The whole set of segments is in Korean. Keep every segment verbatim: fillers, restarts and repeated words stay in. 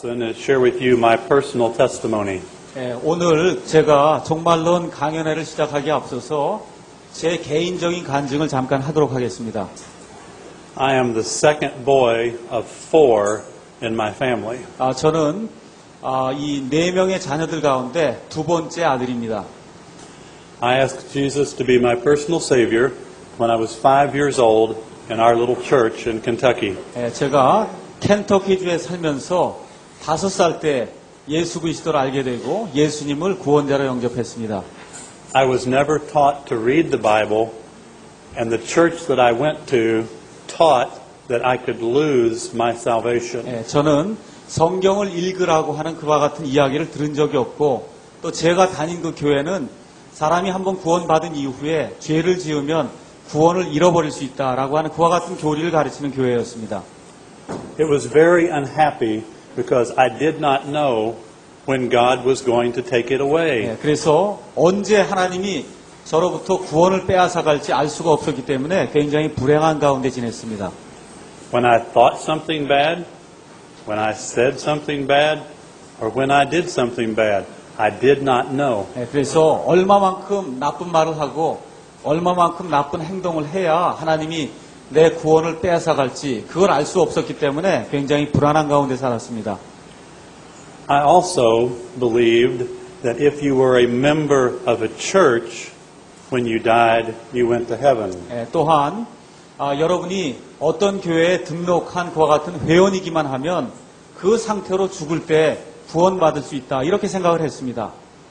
Dawson and share with you my personal testimony. 예, 오늘 제가 종말론 강연회를 시작하기에 앞서서 제 개인적인 간증을 잠깐 하도록 하겠습니다. I am the second boy of four in my family. 아, 저는 아, 이 네 명의 자녀들 가운데 두 번째 아들입니다. I asked Jesus to be my personal savior when I was five years old in our little church in Kentucky. 예, 제가 켄터키주에 살면서 다섯 살 때 예수 그리스도를 알게 되고 예수님을 구원자로 영접했습니다. I was never taught to read the Bible, and the church that I went to taught that I could lose my salvation. 예, 저는 성경을 읽으라고 하는 그와 같은 이야기를 들은 적이 없고 또 제가 다닌 그 교회는 사람이 한번 구원받은 이후에 죄를 지으면 구원을 잃어버릴 수 있다라고 하는 그와 같은 교리를 가르치는 교회였습니다. It was very unhappy because I did not know when God was going to take it away. 예, 그래서 언제 하나님이 저로부터 구원을 빼앗아 갈지 알 수가 없었기 때문에 굉장히 불행한 가운데 지냈습니다. When I thought something bad, when I said something bad, or when I did something bad, I did not know. 예, 그래서 얼마만큼 나쁜 말을 하고 얼마만큼 나쁜 행동을 해야 하나님이 내 구원을 빼앗아 갈지 그걸 알 수 없었기 때문에 굉장히 불안한 가운데 살았습니다. I also believed that if you were a member of a church, when you died, you went to heaven. 예, 또한 아, 여러분이 어떤 교회에 등록한 그와 같은 회원이기만 하면 그 상태로 죽을 때 구원받을 수 있다 이렇게 생각을 했습니다.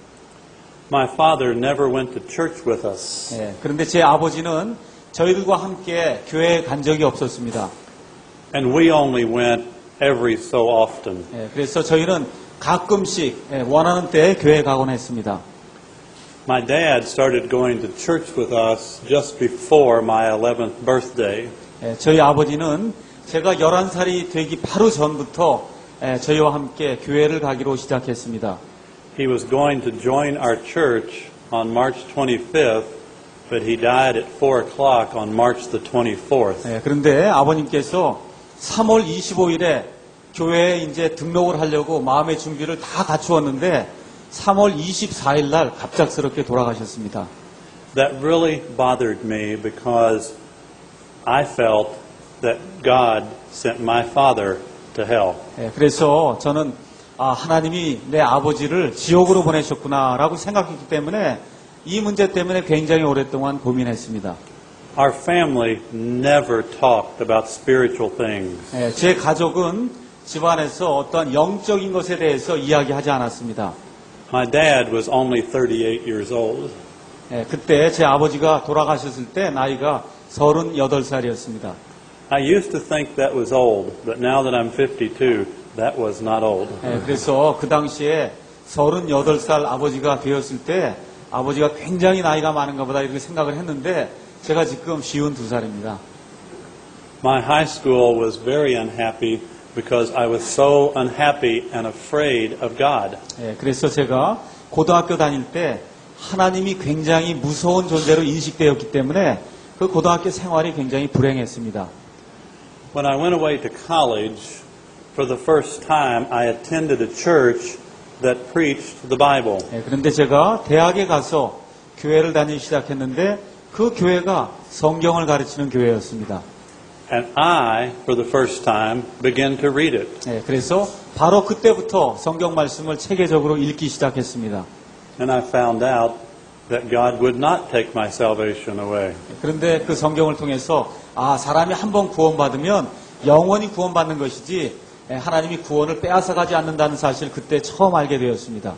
My father never went to church with us. 예, 그런데 제 아버지는 저희들과 함께 교회에 간 적이 없었습니다. And we only went every so often. 예, 그래서 저희는 가끔씩 예, 원하는 때에 교회에 가곤 했습니다. My dad started going to church with us just before my eleventh birthday. 예, 저희 아버지는 제가 열한 살이 되기 바로 전부터 예, 저희와 함께 교회를 가기로 시작했습니다. He was going to join our church on March twenty-fifth, but he died at four o'clock on March the twenty-fourth. 예, 그런데 아버님께서 삼월 이십오일에 교회에 이제 등록을 하려고 마음의 준비를 다 갖추었는데 삼월 이십사일 날 갑작스럽게 돌아가셨습니다. That really bothered me because I felt that God sent my father to hell. 예, 그래서 저는 아, 하나님이 내 아버지를 지옥으로 보내셨구나라고 생각했기 때문에 이 문제 때문에 굉장히 오랫동안 고민했습니다. Our family never talked about spiritual things. 예, 제 가족은 집안에서 어떠한 영적인 것에 대해서 이야기하지 않았습니다. My dad was only thirty-eight years old. 예, 그때 제 아버지가 돌아가셨을 때 나이가 서른여덟 살이었습니다. I used to think that was old, but now that I'm fifty-two, that was not old. 예, 그래서 그 당시에 서른여덟 살 아버지가 되었을 때 아버지가 굉장히 나이가 많은가 보다 이렇게 생각을 했는데 제가 지금 쉰두 살입니다. My high school was very unhappy because I was so unhappy and afraid of God. 예, 그래서 제가 고등학교 다닐 때 하나님이 굉장히 무서운 존재로 인식되었기 때문에 그 고등학교 생활이 굉장히 불행했습니다. When I went away to college, for the first time I attended a church that preached the Bible. 예, 그런데 제가 대학에 가서 교회를 다니기 시작했는데 그 교회가 성경을 가르치는 교회였습니다. And I, for the first time, began to read it. 예, 그래서 바로 그때부터 성경 말씀을 체계적으로 읽기 시작했습니다. And I found out that God would not take my salvation away. 그런데 그 성경을 통해서 아, 사람이 한번 구원받으면 영원히 구원받는 것이지 하나님이 구원을 빼앗아가지 않는다는 사실을 그때 처음 알게 되었습니다.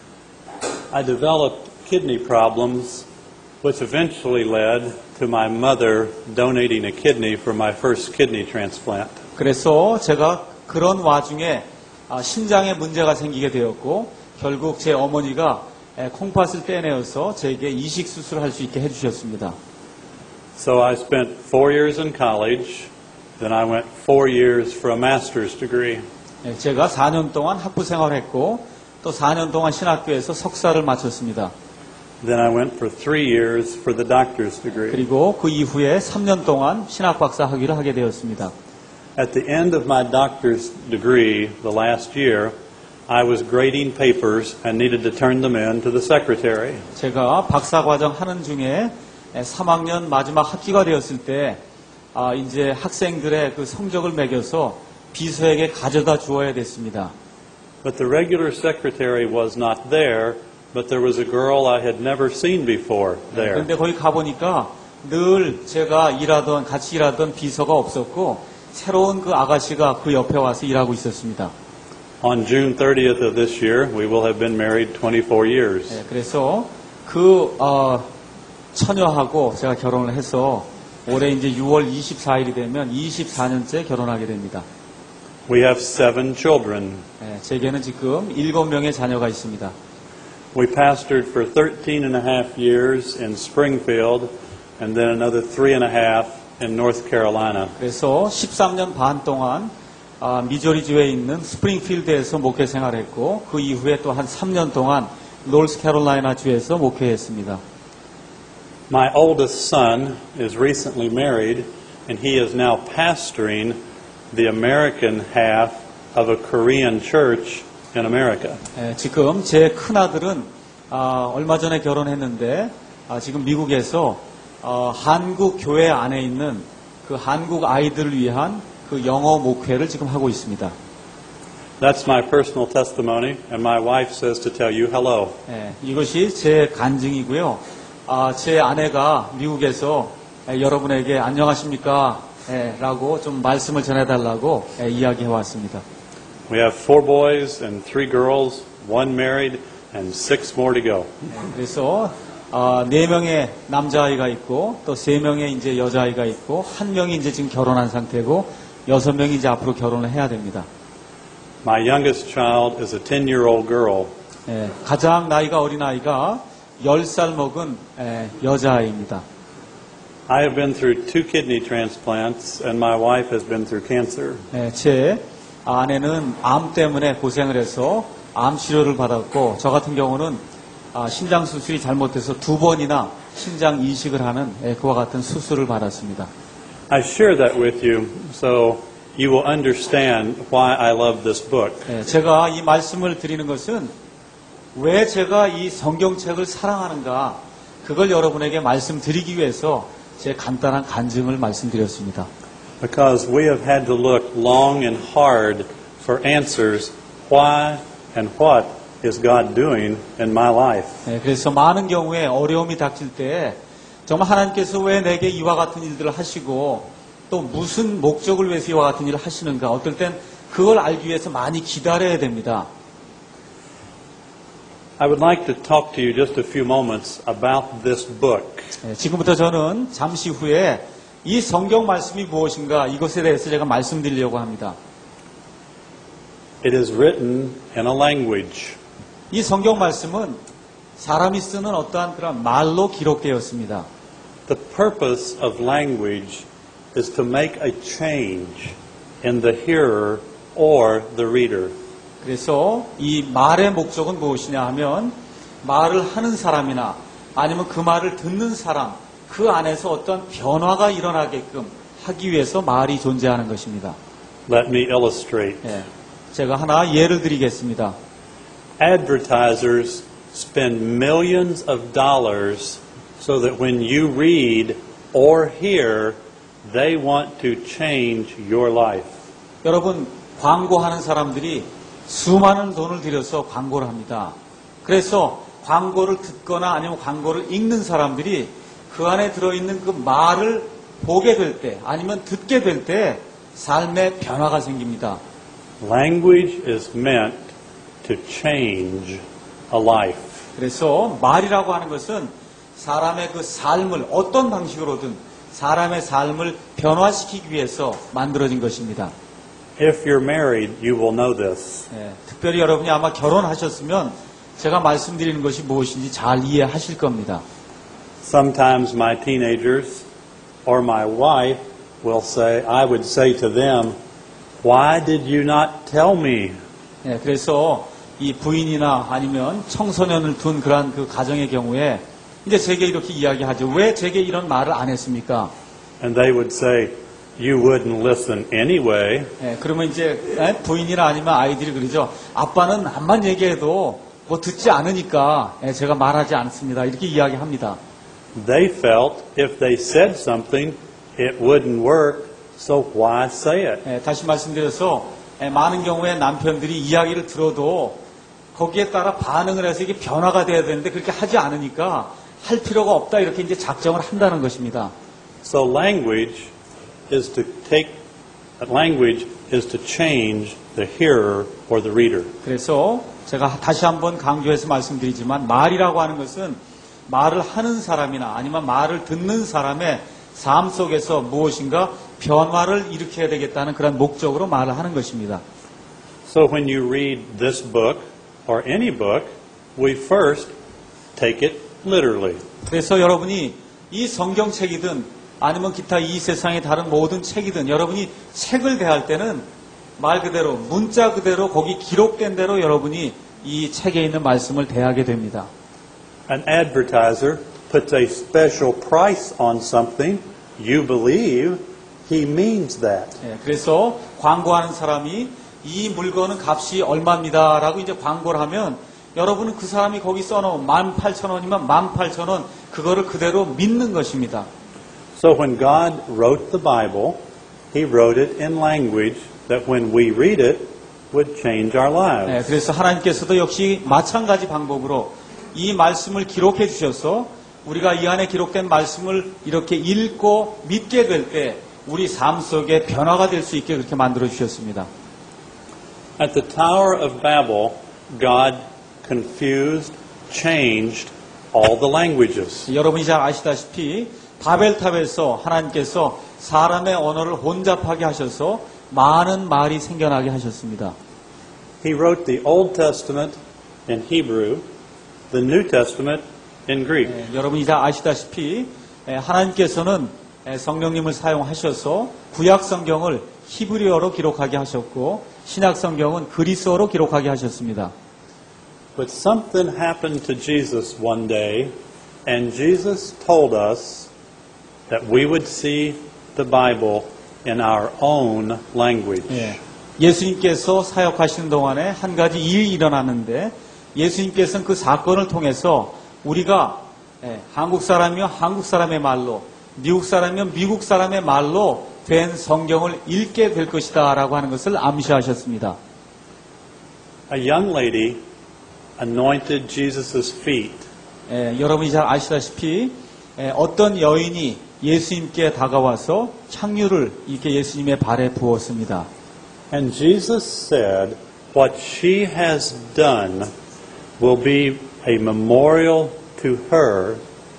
I developed kidney problems, which eventually led to my mother donating a kidney for my first kidney transplant. 그래서 제가 그런 와중에 신장에 문제가 생기게 되었고 결국 제 어머니가 콩팥을 떼내어서 제게 이식 수술을 할 수 있게 해주셨습니다. So I spent four years in college, then I went four years for a master's degree. 제가 사 년 동안 학부 생활했고 또 사 년 동안 신학교에서 석사를 마쳤습니다. Then I went for three years for the doctor's degree. 그리고 그 이후에 삼 년 동안 신학 박사 학위를 하게 되었습니다. At the end of my doctor's degree the last year, I was grading papers and needed to turn them in to the secretary. 제가 박사과정 하는 중에 삼 학년 마지막 학기가 되었을 때 아, 이제 학생들의 그 성적을 매겨서 비서에게 가져다 주어야 됐습니다. But the regular secretary was not there, but there was a girl I had never seen before there. 그런데 거기 가보니까 늘 제가 일하던, 같이 일하던 비서가 없었고 새로운 그 아가씨가 그 옆에 와서 일하고 있었습니다. On June thirtieth of this year, we will have been married twenty-four years. 네, 그래서 그 어, 처녀하고 제가 결혼을 해서 올해 이제 유월 이십사일이 되면 이십사 년째 결혼하게 됩니다. We have seven children. 네, 제게는 지금 일곱 명의 자녀가 있습니다. We pastored for thirteen and a half years in Springfield and then another three and a half in North Carolina. 그래서 십삼 년 반 동안 아, 미조리주에 있는 스프링필드에서 목회 생활했고 그 이후에 또 한 삼 년 동안 노스캐롤라이나 주에서 목회했습니다. My oldest son is recently married and he is now pastoring the American half of a Korean church in America. 예, 지금 제 큰아들은 아, 얼마 전에 결혼했는데 아, 지금 미국에서 어, 한국 교회 안에 있는 그 한국 아이들을 위한 그 영어 목회를 지금 하고 있습니다. That's my personal testimony, and my wife says to tell you hello. 예, 이것이 제 간증이고요. 아, 제 아내가 미국에서 예, 여러분에게 안녕하십니까? 예, 라고 좀 말씀을 전해달라고 예, 이야기해 왔습니다. We have four boys and three girls, one married, and six more to go. 예, 그래서 아, 네 명의 남자아이가 있고 또 세 명의 이제 여자아이가 있고 한 명이 이제 지금 결혼한 상태고 여섯 명이 이제 앞으로 결혼을 해야 됩니다. My youngest child is a ten-year-old girl. 예, 가장 나이가 어린 아이가 열 살 먹은 예, 여자아이입니다. I have been through two kidney transplants, and my wife has been through cancer. 예, 제 아내는 암 때문에 고생을 해서 암 치료를 받았고 저 같은 경우는 아, 신장 수술이 잘못돼서 두 번이나 신장 이식을 하는 예, 그와 같은 수술을 받았습니다. I share that with you so you will understand why I love this book. 예, 제가 이 말씀을 드리는 것은 왜 제가 이 성경책을 사랑하는가 그걸 여러분에게 말씀드리기 위해서 제 간단한 간증을 말씀드렸습니다. Because we have had to look long and hard for answers. Why and what is God doing in my life? 예, 그래서 많은 경우에 어려움이 닥칠 때 정말 하나님께서 왜 내게 이와 같은 일들을 하시고 또 무슨 목적을 위해서 이와 같은 일을 하시는가 어떨 땐 그걸 알기 위해서 많이 기다려야 됩니다. I would like to talk to you just a few moments about this book. 예, 지금부터 저는 잠시 후에 이 성경 말씀이 무엇인가 이것에 대해서 제가 말씀드리려고 합니다. It is written in a language. 이 성경 말씀은 사람이 쓰는 어떠한 그런 말로 기록되었습니다. The purpose of language is to make a change in the hearer or the reader. 그래서 이 말의 목적은 무엇이냐 하면 말을 하는 사람이나 아니면 그 말을 듣는 사람 그 안에서 어떤 변화가 일어나게끔 하기 위해서 말이 존재하는 것입니다. Let me illustrate. 예, 제가 하나 예를 드리겠습니다. Advertisers spend millions of dollars so that when you read or hear, they want to change your life. 여러분, 광고하는 사람들이 수많은 돈을 들여서 광고를 합니다. 그래서 광고를 듣거나 아니면 광고를 읽는 사람들이 그 안에 들어있는 그 말을 보게 될 때 아니면 듣게 될 때 삶의 변화가 생깁니다. Language is meant to change a life. 그래서 말이라고 하는 것은 사람의 그 삶을 어떤 방식으로든 사람의 삶을 변화시키기 위해서 만들어진 것입니다. If you're married, you will know this. 예, 특별히 여러분이 아마 결혼하셨으면 제가 말씀드리는 것이 무엇인지 잘 이해하실 겁니다. Sometimes my teenagers or my wife will say, I would say to them, why did you not tell me? 예, 그래서 이 부인이나 아니면 청소년을 둔 그러한 그 가정의 경우에 이제 제게 이렇게 이야기하죠. 왜 제게 이런 말을 안 했습니까? And they would say, you wouldn't listen anyway. 예, 그러면 이제 예, 부인이나 아니면 아이들이 그러죠. 아빠는 암만 얘기해도 뭐 듣지 않으니까 예, 제가 말하지 않습니다. 이렇게 이야기합니다. They felt if they said something, it wouldn't work, so why say it? 예, 다시 말씀드려서 예, 많은 경우에 남편들이 이야기를 들어도 거기에 따라 반응을 해서 이게 변화가 돼야 되는데 그렇게 하지 않으니까 할 필요가 없다 이렇게 이제 작정을 한다는 것입니다. So language is to take, language is to change the hearer or the reader. 그래서 제가 다시 한번 강조해서 말씀드리지만 말이라고 하는 것은 말을 하는 사람이나 아니면 말을 듣는 사람의 삶 속에서 무엇인가 변화를 일으켜야 되겠다는 그런 목적으로 말을 하는 것입니다. So when you read this book or any book, we first take it literally. 그래서 여러분이 이 성경책이든 아니면 기타 이 세상의 다른 모든 책이든 여러분이 책을 대할 때는 말 그대로 문자 그대로 거기 기록된 대로 여러분이 이 책에 있는 말씀을 대하게 됩니다. An advertiser puts a special price on something, you believe he means that. 예, 그래서 광고하는 사람이 이 물건은 값이 얼마입니다라고 이제 광고를 하면 여러분은 그 사람이 거기 써놓은 만 팔천 원이면 만 팔천 원 그거를 그대로 믿는 것입니다. So when God wrote the Bible, He wrote it in language that when we read it would change our lives. 예, 그래서 하나님께서도 역시 마찬가지 방법으로 이 말씀을 기록해 주셔서 우리가 이 안에 기록된 말씀을 이렇게 읽고 믿게 될 때 우리 삶 속에 변화가 될 수 있게 그렇게 만들어 주셨습니다. At the Tower of Babel, God confused, changed all the languages. 여러분이 잘 아시다시피 바벨탑에서 하나님께서 사람의 언어를 혼잡하게 하셔서 많은 말이 생겨나게 하셨습니다. He wrote the Old Testament in Hebrew, the New Testament in Greek. 예, 여러분이 잘 아시다시피 예, 하나님께서는 예, 성령님을 사용하셔서 구약 성경을 히브리어로 기록하게 하셨고 신약 성경은 그리스어로 기록하게 하셨습니다. But something happened to Jesus one day, and Jesus told us that we would see the Bible in our own language. 예, 예수님께서 사역하시는 동안에 한 가지 일이 일어났는데 예수님께서는 그 사건을 통해서 우리가 예, 한국 사람이면 한국 사람의 말로 미국 사람이면 미국 사람의 말로 된 성경을 읽게 될 것이다 라고 하는 것을 암시하셨습니다. A young lady anointed Jesus' feet. 예, 여러분이 잘 아시다시피 예, 어떤 여인이 예수님께 다가와서 향유를 이렇게 예수님의 발에 부었습니다. And Jesus said, what she has done will be a memorial to her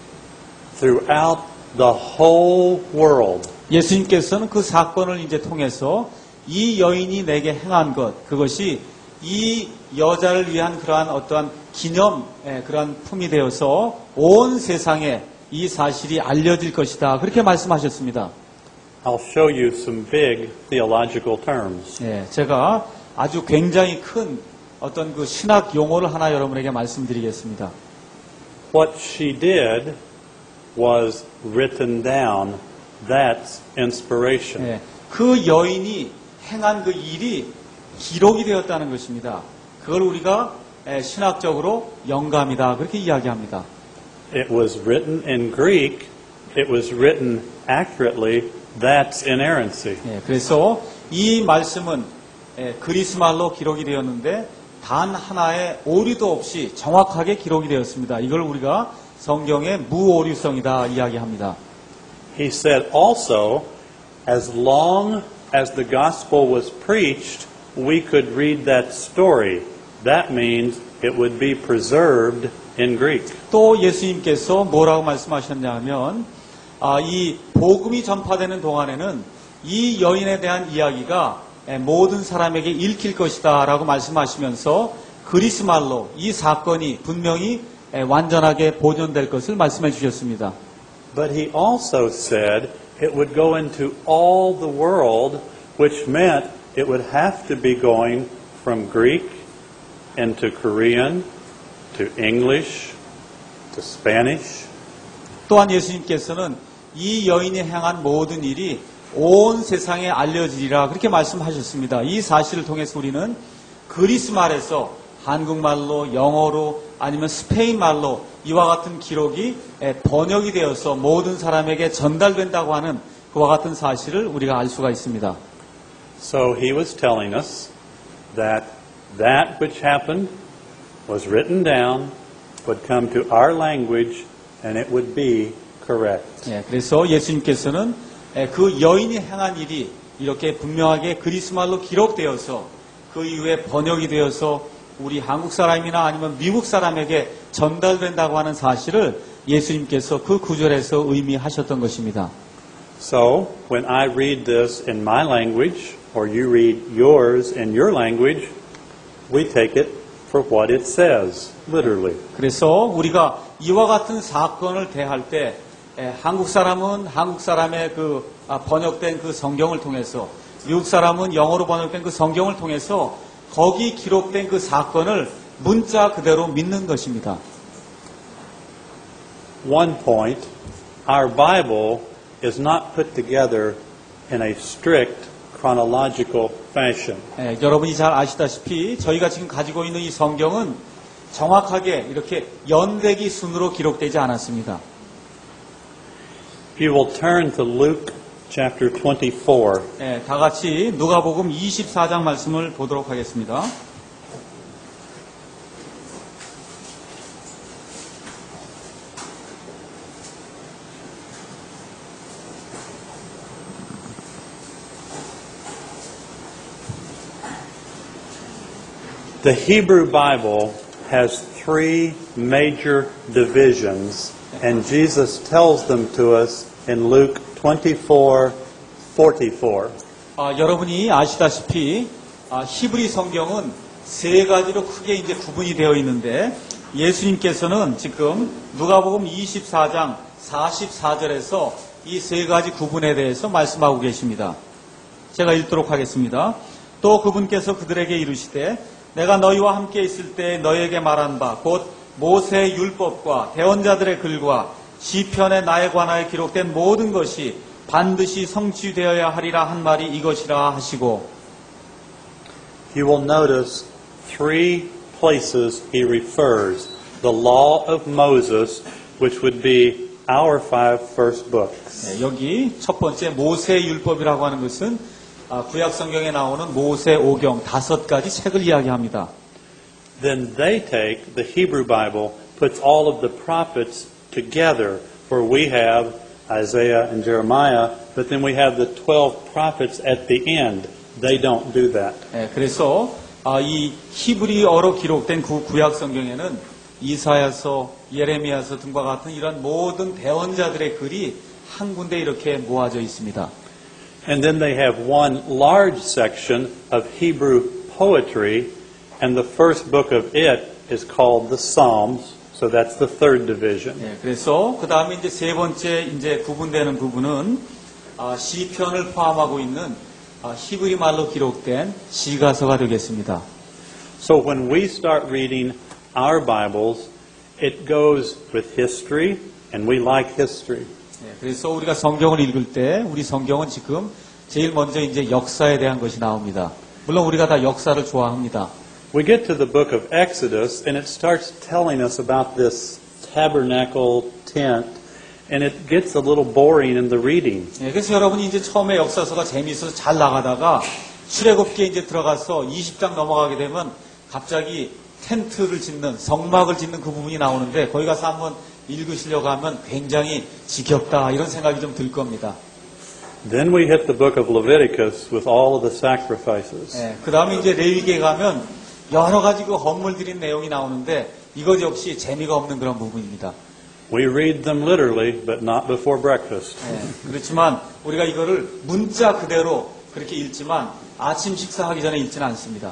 throughout the whole world. 예수님께서는 그 사건을 이제 통해서 이 여인이 내게 행한 것, 그것이 이 여자를 위한 그러한 어떠한 기념, 그러한 품이 되어서 온 세상에 이 사실이 알려질 것이다. 그렇게 말씀하셨습니다. I'll show you some big theological terms. 예, 제가 아주 굉장히 큰 어떤 그 신학 용어를 하나 여러분에게 말씀드리겠습니다. What she did was written down. That's inspiration. 예, 그 여인이 행한 그 일이 기록이 되었다는 것입니다. 그걸 우리가 예, 신학적으로 영감이다. 그렇게 이야기합니다. It was written in Greek. It was written accurately. That's inerrancy. 예, 그래서 이 말씀은 예, 그리스 말로 기록이 되었는데 단 하나의 오류도 없이 정확하게 기록이 되었습니다. 이걸 우리가 성경의 무오류성이다 이야기합니다. He said also, as long as the gospel was preached, we could read that story. That means it would be preserved in Greek. 또 예수님께서 뭐라고 말씀하셨냐면 아, 이 복음이 전파되는 동안에는 이 여인에 대한 이야기가 모든 사람에게 읽힐 것이다 라고 말씀하시면서 그리스 말로 이 사건이 분명히 완전하게 보존될 것을 말씀해 주셨습니다. But he also said it would go into all the world, which meant it would have to be going from Greek into Korean to English to Spanish. 또한 예수님께서는 이 여인이 행한 모든 일이 온 세상에 알려지리라 그렇게 말씀하셨습니다. 이 사실을 통해서 우리는 그리스 말에서 한국말로, 영어로, 아니면 스페인 말로 이와 같은 기록이 번역이 되어서 모든 사람에게 전달된다고 하는 그와 같은 사실을 우리가 알 수가 있습니다. So he was telling us that that which happened was written down, would come to our language, and it would be correct. 예, 그래서 예수님께서는 그 여인이 행한 일이 이렇게 분명하게 그리스말로 기록되어서 그 이후에 번역이 되어서 우리 한국 사람이나 아니면 미국 사람에게 전달된다고 하는 사실을 예수님께서 그 구절에서 의미하셨던 것입니다. So, when I read this in my language, or you read yours in your language, we take it for what it says, literally. 그래서 우리가 이와 같은 사건을 대할 때 에, 한국 사람은 한국 사람의 그 아, 번역된 그 성경을 통해서 미국 사람은 영어로 번역된 그 성경을 통해서 거기 기록된 그 사건을 문자 그대로 믿는 것입니다. One point, our Bible is not put together in a strict chronological fashion. 예, 여러분이 잘 아시다시피 저희가 지금 가지고 있는 이 성경은 정확하게 이렇게 연대기 순으로 기록되지 않았습니다. If you will turn to Luke chapter twenty-four. 예, 다 같이 누가복음 이십사 장 말씀을 보도록 하겠습니다. The Hebrew Bible has three major divisions, and Jesus tells them to us in Luke twenty-four forty-four. 아, 여러분이 아시다시피 아, 히브리 성경은 세 가지로 크게 이제 구분이 되어 있는데 예수님께서는 지금 누가복음 이십사 장 사십사 절에서 이 세 가지 구분에 대해서 말씀하고 계십니다. 제가 읽도록 하겠습니다. 또 그분께서 그들에게 이르시되 내가 너희와 함께 있을 때 너희에게 말한 바 곧 모세의 율법과 대언자들의 글과 시편에 나에 관하여 기록된 모든 것이 반드시 성취되어야 하리라 한 말이 이것이라 하시고. You will notice three places he refers. The law of Moses, which would be our five first books. 네, 여기 첫 번째 모세의 율법이라고 하는 것은 구약 성경에 나오는 모세 오경 다섯 가지 책을 이야기합니다. Then they take the Hebrew Bible, puts all of the prophets together, for we have Isaiah and Jeremiah, but then we have the twelve prophets at the end. They don't do that. 네, 그래서 아, 이 히브리어로 기록된 구, 구약 성경에는 이사야서, 예레미야서 등과 같은 이런 모든 대언자들의 글이 한 군데 이렇게 모아져 있습니다. And then they have one large section of Hebrew poetry, and the first book of it is called the Psalms. So that's the third division. 네, 그래서 그 다음에 이제 세 번째 이제 구분되는 부분은 아, 시편을 포함하고 있는 아, 히브리 말로 기록된 시가서가 되겠습니다. So when we start reading our Bibles, it goes with history, and we like history. 네, 그래서 우리가 성경을 읽을 때 우리 성경은 지금 제일 먼저 이제 역사에 대한 것이 나옵니다. 물론 우리가 다 역사를 좋아합니다. We get to the book of Exodus, and it starts telling us about this tabernacle tent, and it gets a little boring in the reading. 네, 그래서 여러분이 이제 처음에 역사서가 재미있어서 잘 나가다가 출애굽기에 이제 들어가서 이십 장 넘어가게 되면 갑자기 텐트를 짓는 성막을 짓는 그 부분이 나오는데 거기 가서 한번 읽으시려고 하면 굉장히 지겹다 이런 생각이 좀 들 겁니다. Then we hit the book of Leviticus with all of the sacrifices. 네, 그 다음에 이제 레위기에 가면 여러 가지 그 헌물 드린 내용이 나오는데 이것 역시 재미가 없는 그런 부분입니다. We read them literally, but not before breakfast. 네, 그렇지만 우리가 이거를 문자 그대로 그렇게 읽지만 아침 식사하기 전에 읽지는 않습니다.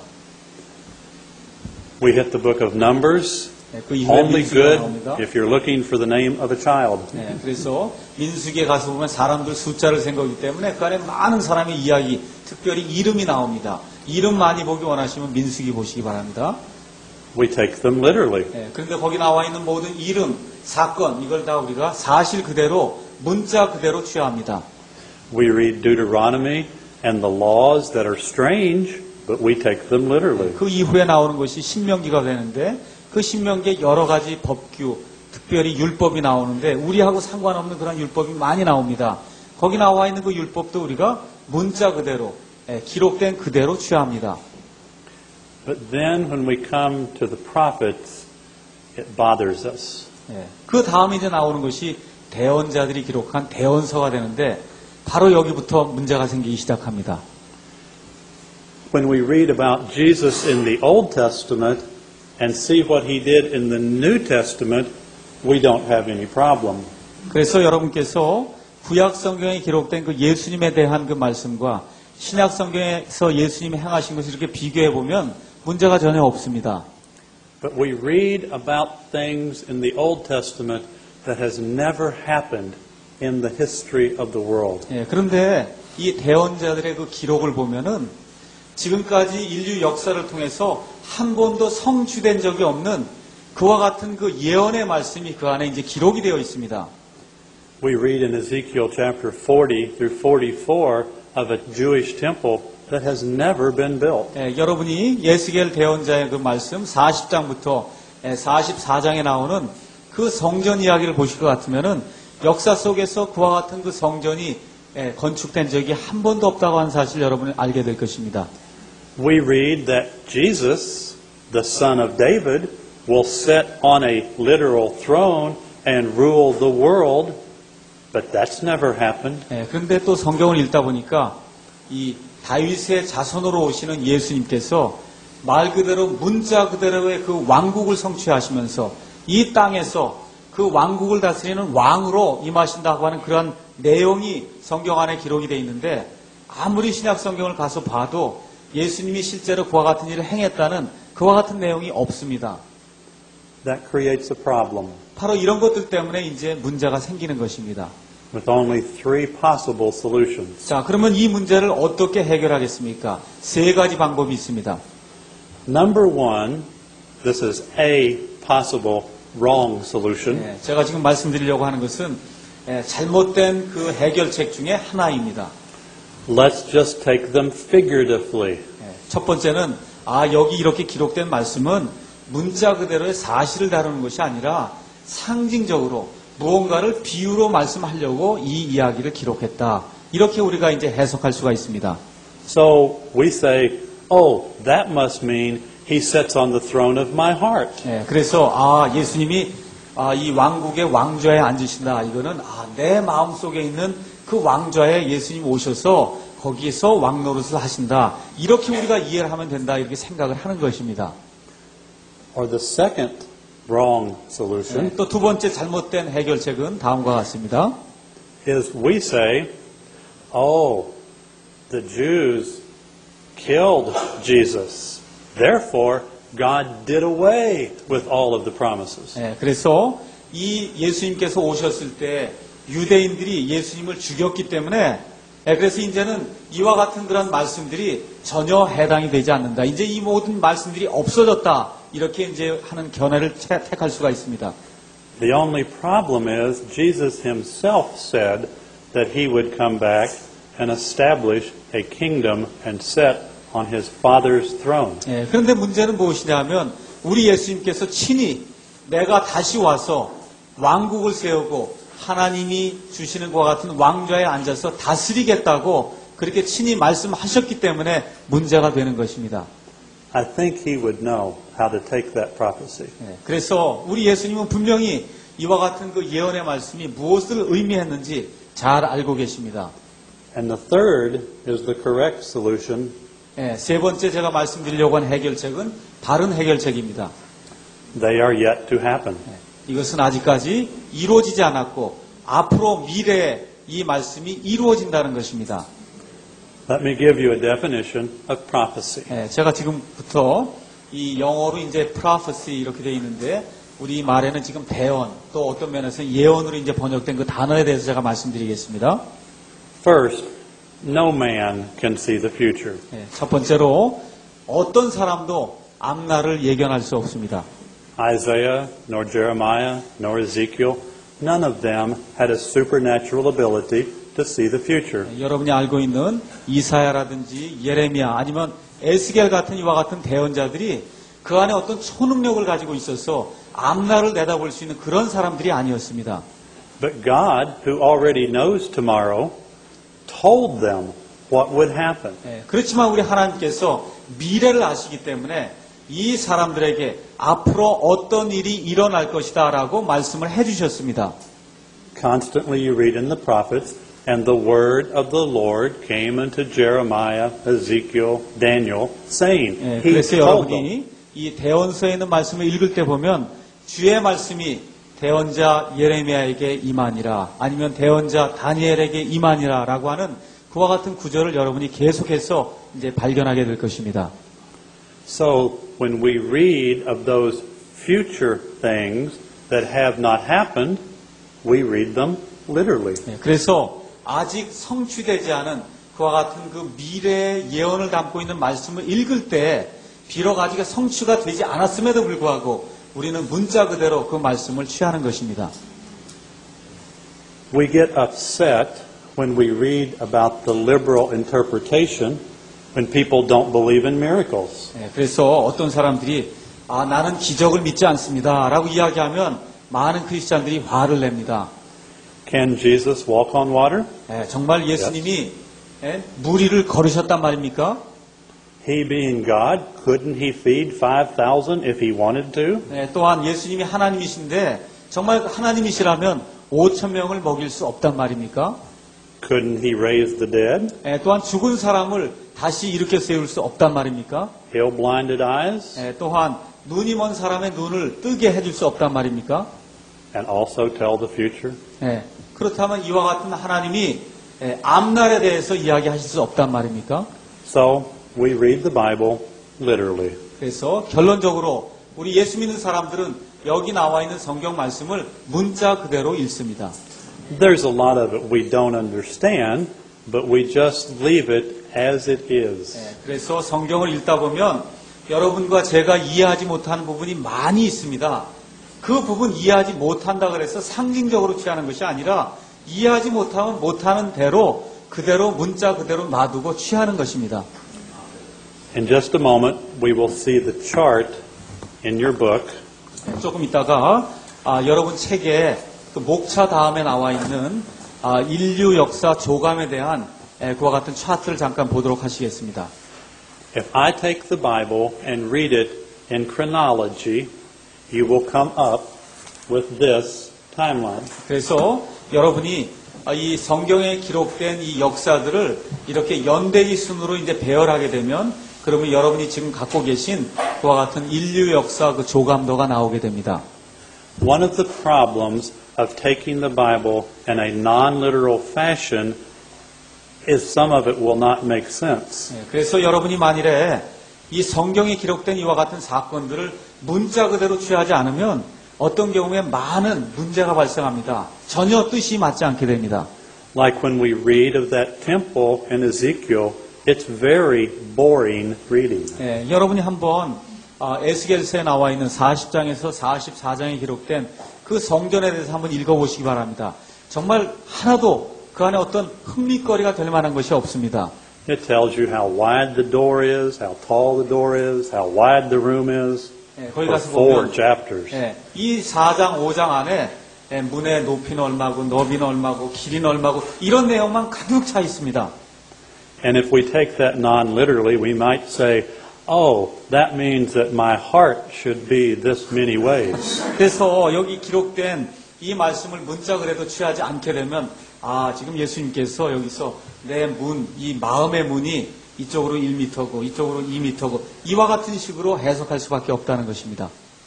We hit the book of Numbers. 네, 그 이후에 Only 민수기가 good 나옵니다. if you're looking for the name of a child. 네, 그래서 민수기에 가서 보면 사람들 숫자를 센 거기 때문에 그 안에 많은 사람의 이야기, 특별히 이름이 나옵니다. 이름 많이 보기 원하시면 민수기 보시기 바랍니다. We take them literally. 네, 그런데 거기 나와 있는 모든 이름, 사건 이걸 다 우리가 사실 그대로 문자 그대로 취합니다. We read Deuteronomy and the laws that are strange, but we take them literally. 그 이후에 나오는 것이 신명기가 되는데 그 신명기에 여러 가지 법규, 특별히 율법이 나오는데 우리하고 상관없는 그런 율법이 많이 나옵니다. 거기 나와 있는 그 율법도 우리가 문자 그대로, 예, 기록된 그대로 취합니다. But then when we come to the prophets, it bothers us. 예, 그 다음에 이제 나오는 것이 대언자들이 기록한 대언서가 되는데 바로 여기부터 문제가 생기기 시작합니다. When we read about Jesus in the Old Testament and see what he did in the New Testament, we don't have any problem. 그래서 여러분께서 구약 성경에 기록된 그 예수님에 대한 그 말씀과 신약 성경에서 예수님이 행하신 것을 이렇게 비교해 보면 문제가 전혀 없습니다. But we read about things in the Old Testament that has never happened in the history of the world. 예, 그런데 이 대언자들의 그 기록을 보면은 지금까지 인류 역사를 통해서 한 번도 성취된 적이 없는 그와 같은 그 예언의 말씀이 그 안에 이제 기록이 되어 있습니다. We read in Ezekiel chapter forty through forty-four of a Jewish temple that has never been built. 예, 여러분이 예스겔 대언자의 그 말씀 사십 장부터 예, 사십사 장에 나오는 그 성전 이야기를 보실 것 같으면은 역사 속에서 그와 같은 그 성전이 예, 건축된 적이 한 번도 없다고 하는 사실 여러분이 알게 될 것입니다. We read that Jesus, the son of David, will sit on a literal throne and rule the world, but that's never happened. 예, 그런데 또 성경을 읽다 보니까 이 다윗의 자손으로 오시는 예수님께서 말 그대로 문자 그대로의 그 왕국을 성취하시면서 이 땅에서 그 왕국을 다스리는 왕으로 임하신다고 하는 그런 내용이 성경 안에 기록이 되어 있는데 아무리 신약 성경을 가서 봐도 예수님이 실제로 그와 같은 일을 행했다는 그와 같은 내용이 없습니다. That creates a problem. 바로 이런 것들 때문에 이제 문제가 생기는 것입니다. With only three possible solutions. 자, 그러면 이 문제를 어떻게 해결하겠습니까? 세 가지 방법이 있습니다. Number one, this is a possible wrong solution. 예, 제가 지금 말씀드리려고 하는 것은 예, 잘못된 그 해결책 중에 하나입니다. Let's just take them figuratively. 예, 첫 번째는 아 여기 이렇게 기록된 말씀은 문자 그대로의 사실을 다루는 것이 아니라 상징적으로 무언가를 비유로 말씀하려고 이 이야기를 기록했다. 이렇게 우리가 이제 해석할 수가 있습니다. So we say, oh, that must mean he sits on the throne of my heart. 예, 그래서 아 예수님이 아, 이 왕국의 왕좌에 앉으신다. 이거는 아, 내 마음 속에 있는 그 왕좌에 예수님 오셔서 거기에서 왕 노릇을 하신다. 이렇게 우리가 이해를 하면 된다. 이렇게 생각을 하는 것입니다. Or the second wrong solution 예, 또 두 번째 잘못된 해결책은 다음과 같습니다. is we say, oh, the Jews killed Jesus. Therefore, God did away with all of the promises. 예, 그래서 이 예수님께서 오셨을 때 유대인들이 예수님을 죽였기 때문에 예, 그래서 이제는 이와 같은 그런 말씀들이 전혀 해당이 되지 않는다. 이제 이 모든 말씀들이 없어졌다. 이렇게 이제 하는 견해를 택할 수가 있습니다. The only problem is Jesus himself said that he would come back and establish a kingdom and sit on his father's throne. 예, 그런데 문제는 무엇이냐면 우리 예수님께서 친히 내가 다시 와서 왕국을 세우고 하나님이 주시는 것과 같은 왕좌에 앉아서 다스리겠다고 그렇게 친히 말씀하셨기 때문에 문제가 되는 것입니다. I think he would know how to take that prophecy. 예, 그래서 우리 예수님은 분명히 이와 같은 그 예언의 말씀이 무엇을 의미했는지 잘 알고 계십니다. And the third is the correct solution. 예, 세 번째 제가 말씀드리려고 한 해결책은 바른 해결책입니다. They are yet to happen. 예, 이것은 아직까지 이루어지지 않았고 앞으로 미래에 이 말씀이 이루어진다는 것입니다. Let me give you a definition of prophecy. 예, 제가 지금부터 이 영어로 이제 prophecy 이렇게 되어 있는데 우리 말에는 지금 대언 또 어떤 면에서 예언으로 이제 번역된 그 단어에 대해서 제가 말씀드리겠습니다. First, no man can see the future. 예, 첫 번째로 어떤 사람도 앞날을 예견할 수 없습니다. Isaiah, nor Jeremiah, nor Ezekiel, none of them had a supernatural ability to see the future. 여러분이 알고 있는 이사야라든지 예레미야 아니면 에스겔 같은 이와 같은 대언자들이 그 안에 어떤 초능력을 가지고 있어서 앞날을 내다볼 수 있는 그런 사람들이 아니었습니다. But God, who already knows tomorrow, told them what would happen. 예, 그렇지만 우리 하나님께서 미래를 아시기 때문에 이 사람들에게 앞으로 어떤 일이 일어날 것이다 라고 말씀을 해주셨습니다. Constantly you read in the prophets, and the word of the Lord came unto Jeremiah, Ezekiel, Daniel, saying, 예, He 그래서 told them. 여러분이 이 대언서에 있는 말씀을 읽을 때 보면 주의 말씀이 대언자 예레미야에게 임하니라 아니면 대언자 다니엘에게 임하니라 라고 하는 그와 같은 구절을 여러분이 계속해서 이제 발견하게 될 것입니다. So when we read of those future things that have not happened, we read them literally. 예, 그래서 아직 성취되지 않은 그와 같은 그 미래의 예언을 담고 있는 말씀을 읽을 때 비록 아직 성취가 되지 않았음에도 불구하고 우리는 문자 그대로 그 말씀을 취하는 것입니다. We get upset when we read about the liberal interpretation when people don't believe in miracles. 예, 그래서 어떤 사람들이 아, 나는 기적을 믿지 않습니다 라고 이야기하면 많은 크리스찬들이 화를 냅니다. Can Jesus walk on water? 예, 정말 예수님이 예, 물 위를 걸으셨단 말입니까? He being God, couldn't he feed five thousand if he wanted to? 예, 또한 예수님이 하나님이신데 정말 하나님이시라면 오천 명을 먹일 수 없단 말입니까? Couldn't he raise the dead? 예, 또한 죽은 사람을 다시 일으켜 세울 수 없단 말입니까? Heal blinded eyes? 예, 또한 눈이 먼 사람의 눈을 뜨게 해줄 수 없단 말입니까? And also tell the future? 예, 그렇다면 이와 같은 하나님이 예, 앞날에 대해서 이야기하실 수 없단 말입니까? So, we read the Bible literally. 그래서 결론적으로 우리 예수 믿는 사람들은 여기 나와 있는 성경 말씀을 문자 그대로 읽습니다. There's a lot of it we don't understand, but we just leave it as it is. 예, 그래서 성경을 읽다 보면 여러분과 제가 이해하지 못하는 부분이 많이 있습니다. 그 부분 이해하지 못한다 그래서 상징적으로 취하는 것이 아니라 이해하지 못하면 못하는 대로 그대로 문자 그대로 놔두고 취하는 것입니다. In just a moment, we will see the chart in your book. 조금 있다가 아, 여러분 책에 그 목차 다음에 나와 있는 아, 인류 역사 조감에 대한 에, 그와 같은 차트를 잠깐 보도록 하시겠습니다. If I take the Bible and read it in chronology, you will come up with this timeline. 그래서 여러분이 이 성경에 기록된 이 역사들을 이렇게 연대기 순으로 이제 배열하게 되면 그러면 여러분이 지금 갖고 계신 그와 같은 인류 역사 그 조감도가 나오게 됩니다. One of the problems of taking the Bible in a non-literal fashion is some of it will not make sense. 그래서 여러분이 만일에 이 성경에 기록된 이와 같은 사건들을 문자 그대로 취하지 않으면 어떤 경우에 많은 문제가 발생합니다. 전혀 뜻이 맞지 않게 됩니다. Like when we read of that temple in Ezekiel, it's very boring reading. 예, 여러분이 한번 아, 에스겔서에 나와 있는 사십 장에서 사십사 장에 기록된 그 성전에 대해서 한번 읽어보시기 바랍니다. 정말 하나도 그 안에 어떤 흥미거리가 될 만한 것이 없습니다. It tells you how wide the door is, how tall the door is, how wide the room is. 예, 거기 For 가서 four 보면 chapters. 예, 이 사 장, 오 장 안에 예, 문의 높이는 얼마고 너비는 얼마고 길이는 얼마고 이런 내용만 가득 차 있습니다. And if we take that non-literally, we might say, oh, that means that my heart should be this many ways. 그래서 여기 기록된 이 말씀을 문자 그래도 취하지 않게 되면 아, 지금 예수님께서 여기서 내 문, 이 마음의 문이 이쪽으로 일 미터고 이쪽으로 이 미터고 이와 같은 식으로 해석할 수밖에 없다는 것입니다.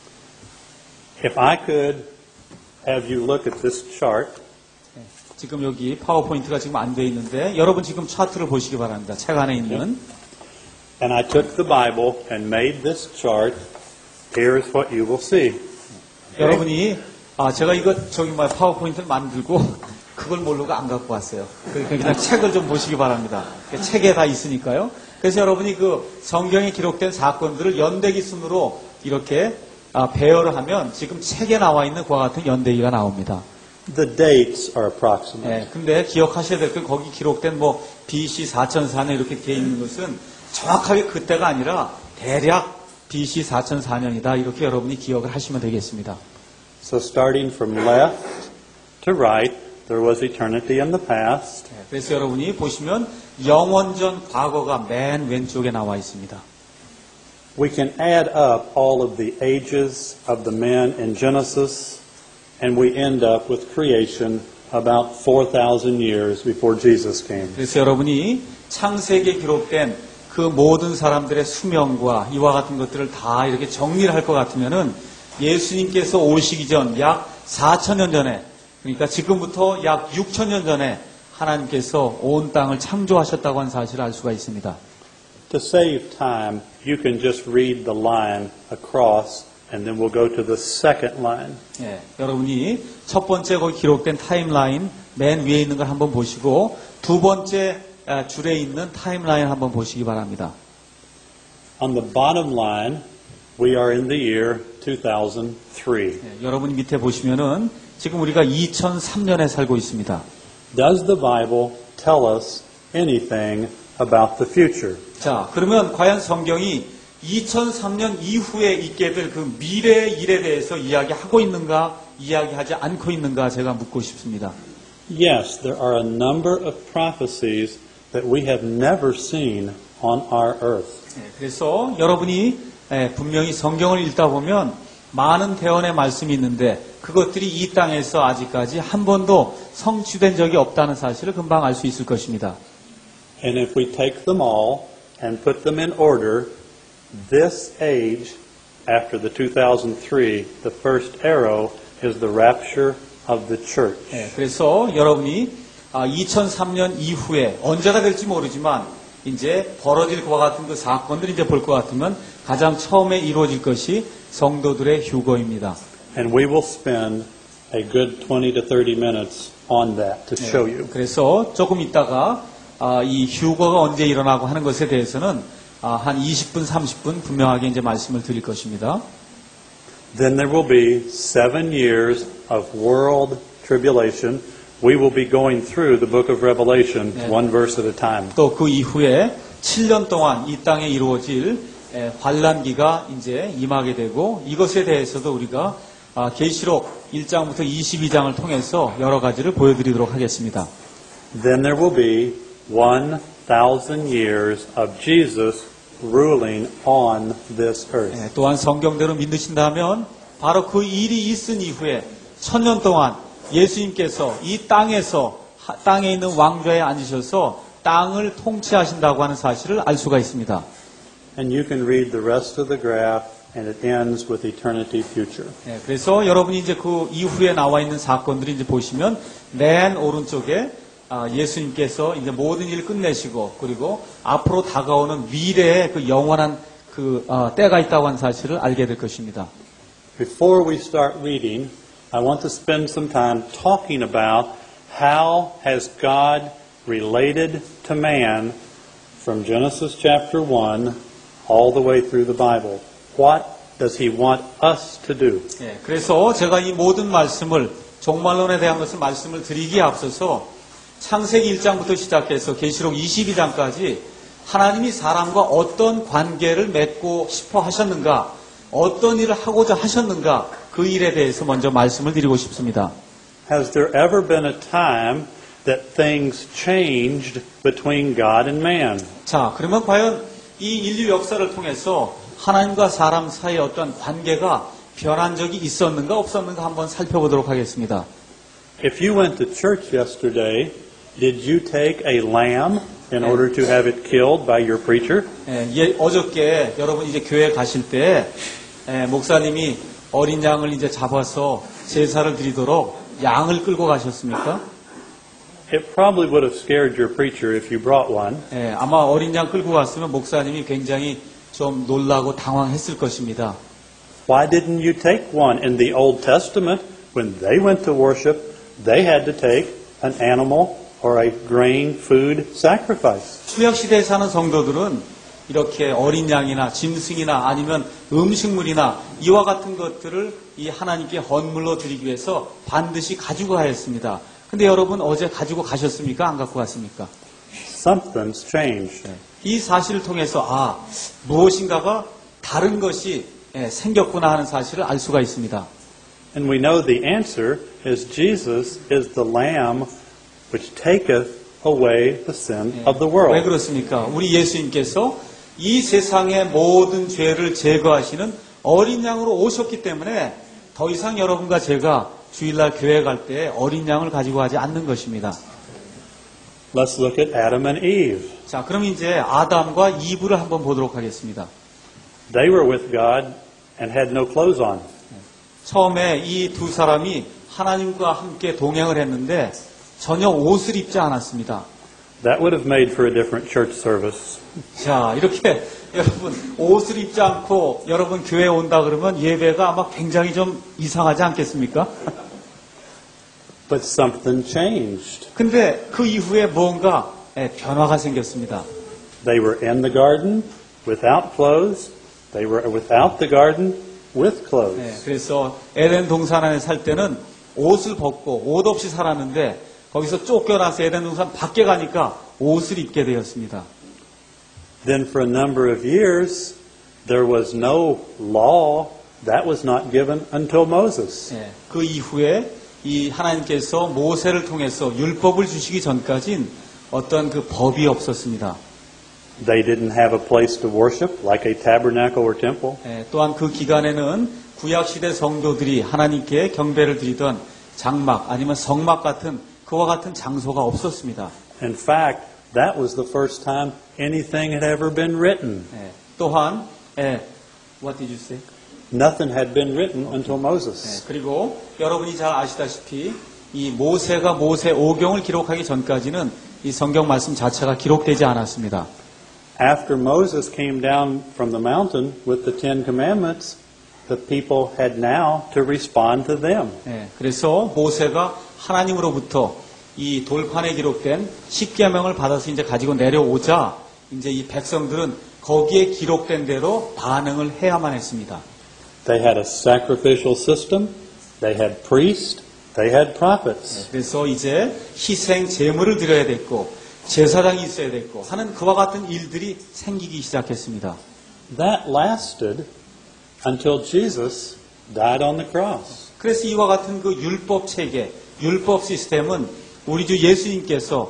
If I could have you look at this chart, 지금 여기 파워포인트가 지금 안 돼 있는데 여러분 지금 차트를 보시기 바랍니다. 책 안에 있는. and I took the Bible and made this chart, here is what you will see. 여러분이 아 제가 이거 저기 뭐 파워포인트를 만들고 그걸 모르고 안 갖고 왔어요. 그냥 책을 좀 보시기 바랍니다. 책에 다 있으니까요. 그래서 여러분이 그 성경에 기록된 사건들을 연대기 순으로 이렇게 아, 배열을 하면 지금 책에 나와 있는 그와 같은 연대기가 나옵니다. The dates are approximate. 예, 근데 기억하셔야 될 건 거기 기록된 뭐 비씨 사천사 년 이렇게 되어 있는 것은 정확하게 그때가 아니라 대략 비씨 사천사 년이다. 이렇게 여러분이 기억을 하시면 되겠습니다. So starting from left to right, there was eternity in the past. 예, 그래서 여러분이 보시면 영원전 과거가 맨 왼쪽에 나와 있습니다. We can add up all of the ages of the men in Genesis, and we end up with creation about four thousand years before Jesus came. 그래서 여러분이 창세기에 기록된 그 모든 사람들의 수명과 이와 같은 것들을 다 이렇게 정리를 할 것 같으면은 예수님께서 오시기 전 약 사천 년 전에, 그러니까 지금부터 약 육천 년 전에 하나님께서 온 땅을 창조하셨다고 하는 사실을 알 수가 있습니다. To save time, you can just read the line across, and then we'll go to the second line. 예, 여러분이 첫 번째 거기 기록된 타임라인 맨 위에 있는 걸 한번 보시고 두 번째 줄에 있는 타임라인 한번 보시기 바랍니다. On the bottom line, we are in the year two thousand three. 예, 여러분이 밑에 보시면은 지금 우리가 이천삼 년에 살고 있습니다. Does the Bible tell us anything about the future? 자, 그러면 과연 성경이 이천삼 년 이후에 있게 될 그 미래의 일에 대해서 이야기하고 있는가, 이야기하지 않고 있는가 제가 묻고 싶습니다. Yes, there are a number of prophecies that we have never seen on our earth. 예, 그래서 여러분이 예, 분명히 성경을 읽다 보면 많은 대언의 말씀이 있는데 그것들이 이 땅에서 아직까지 한 번도 성취된 적이 없다는 사실을 금방 알 수 있을 것입니다. And if we take them all and put them in order, this age, after the two thousand three, the first arrow is the rapture of the church. 예, 그래서 여러분이 이천삼 년 이후에 언제가 될지 모르지만 이제 벌어질 것과 같은 그 사건들을 이제 볼 것 같으면 가장 처음에 이루어질 것이 성도들의 휴거입니다. And we will spend a good twenty to thirty minutes on that to show you. 그래서 조금 있다가 이 휴거가 언제 일어나고 하는 것에 대해서는 한 이십 분, 삼십 분 분명하게 이제 말씀을 드릴 것입니다. Then there will be seven years of world tribulation. We will be going through the book of Revelation 네. one verse at a time. 또 그 이후에 칠 년 동안 이 땅에 이루어질 환란기가 이제 임하게 되고 이것에 대해서도 우리가 계시록 일 장부터 이십이 장을 통해서 여러 가지를 보여드리도록 하겠습니다. Then there will be one thousand years of Jesus ruling on this earth. 네, 또한 성경대로 믿으신다면 바로 그 일이 있은 이후에 천년 동안 예수님께서 이 땅에서 땅에 있는 왕좌에 앉으셔서 땅을 통치하신다고 하는 사실을 알 수가 있습니다. And you can read the rest of the graph, and it ends with eternity future. 네, 그래서 여러분이 이제 그 이후에 나와 있는 사건들이 이제 보시면 맨 오른쪽에 아, 예수님께서 이제 모든 일을 끝내시고 그리고 앞으로 다가오는 미래의 그 영원한 그 어, 때가 있다고 하는 사실을 알게 될 것입니다. Before we start reading, I want to spend some time talking about how has God related to man from Genesis chapter one all the way through the Bible. What does he want us to do? 네, 그래서 제가 이 모든 말씀을 종말론에 대한 것을 말씀을 드리기에 앞서서 창세기 일 장부터 시작해서 계시록 이십이 장까지 하나님이 사람과 어떤 관계를 맺고 싶어 하셨는가, 어떤 일을 하고자 하셨는가, 그 일에 대해서 먼저 말씀을 드리고 싶습니다. Has there ever been a time that things changed between God and man? 자, 그러면 과연 이 인류 역사를 통해서 하나님과 사람 사이의 어떤 관계가 변한 적이 있었는가 없었는가 한번 살펴보도록 하겠습니다. If you went to church yesterday, did you take a lamb in order to have it killed by your preacher? 예, 예, 어저께 여러분 이제 교회 가실 때 예, 목사님이 어린 양을 이제 잡아서 제사를 드리도록 양을 끌고 가셨습니까? It probably would have scared your preacher if you brought one. 예, 아마 어린 양 끌고 갔으면 목사님이 굉장히 좀 놀라고 당황했을 것입니다. Why didn't you take one? In the Old Testament, when they went to worship, they had to take an animal or a grain food sacrifice. 구약 시대에 사는 성도들은 이렇게 어린 양이나 짐승이나 아니면 음식물이나 이와 같은 것들을 이 하나님께 헌물로 드리기 위해서 반드시 가지고 가야 했습니다. 근데 여러분 어제 가지고 가셨습니까? 안 갖고 갔습니까? Something's changed. 이 사실을 통해서 아, 무엇인가가 다른 것이 생겼구나 하는 사실을 알 수가 있습니다. And we know the answer is Jesus is the Lamb which taketh away the sin of the 왜 world. 그렇습니까? 우리 예수님께서 이 세상의 모든 죄를 제거하시는 어린 양으로 오셨기 때문에 더 이상 여러분과 제가 주일날 교회 갈 때 어린 양을 가지고 가지 않는 것입니다. Let's look at Adam and Eve. 자, 그럼 이제 아담과 이브를 한번 보도록 하겠습니다. They were with God and had no clothes on. 처음에 이 두 사람이 하나님과 함께 동행을 했는데 전혀 옷을 입지 않았습니다. That would have made for a different church service. 자, 이렇게 여러분 옷을 입지 않고 여러분 교회에 온다 그러면 예배가 아마 굉장히 좀 이상하지 않겠습니까? But something changed. 근데 그 이후에 뭔가 변화가 생겼습니다. They were in the garden without clothes. They were without the garden with clothes. 네, 그래서 에덴 동산 안에 살 때는 옷을 벗고 옷 없이 살았는데 거기서 쫓겨나서 에덴 동산 밖에 가니까 옷을 입게 되었습니다. Then for a number of years there was no law. That was not given until Moses. 네, 그 이후에 이 하나님께서 모세를 통해서 율법을 주시기 전까진 어떤 그 법이 없었습니다. They didn't have a place to worship like a tabernacle or temple. 예, 또한 그 기간에는 구약시대 성도들이 하나님께 경배를 드리던 장막 아니면 성막 같은 그와 같은 장소가 없었습니다. In fact, that was the first time anything had ever been written. 예, 또한 예, What did you say? Nothing had been written until Moses. 예, 그리고 여러분이 잘 아시다시피 이 모세가 모세 오경을 기록하기 전까지는 이 성경 말씀 자체가 기록되지 않았습니다. After Moses came down from the mountain with the Ten Commandments, the people had now to respond to them. 예, 그래서 모세가 하나님으로부터 이 돌판에 기록된 십계명을 받아서 이제 가지고 내려오자 이제 이 백성들은 거기에 기록된 대로 반응을 해야만 했습니다. They had a sacrificial system, they had priests, they had prophets. 예, 그래서 이제 희생 제물을 드려야 됐고 제사장이 있어야 됐고 하는 그와 같은 일들이 생기기 시작했습니다. That lasted until Jesus died on the cross. 그래서 이와 같은 그 율법 체계, 율법 시스템은 우리 주 예수님께서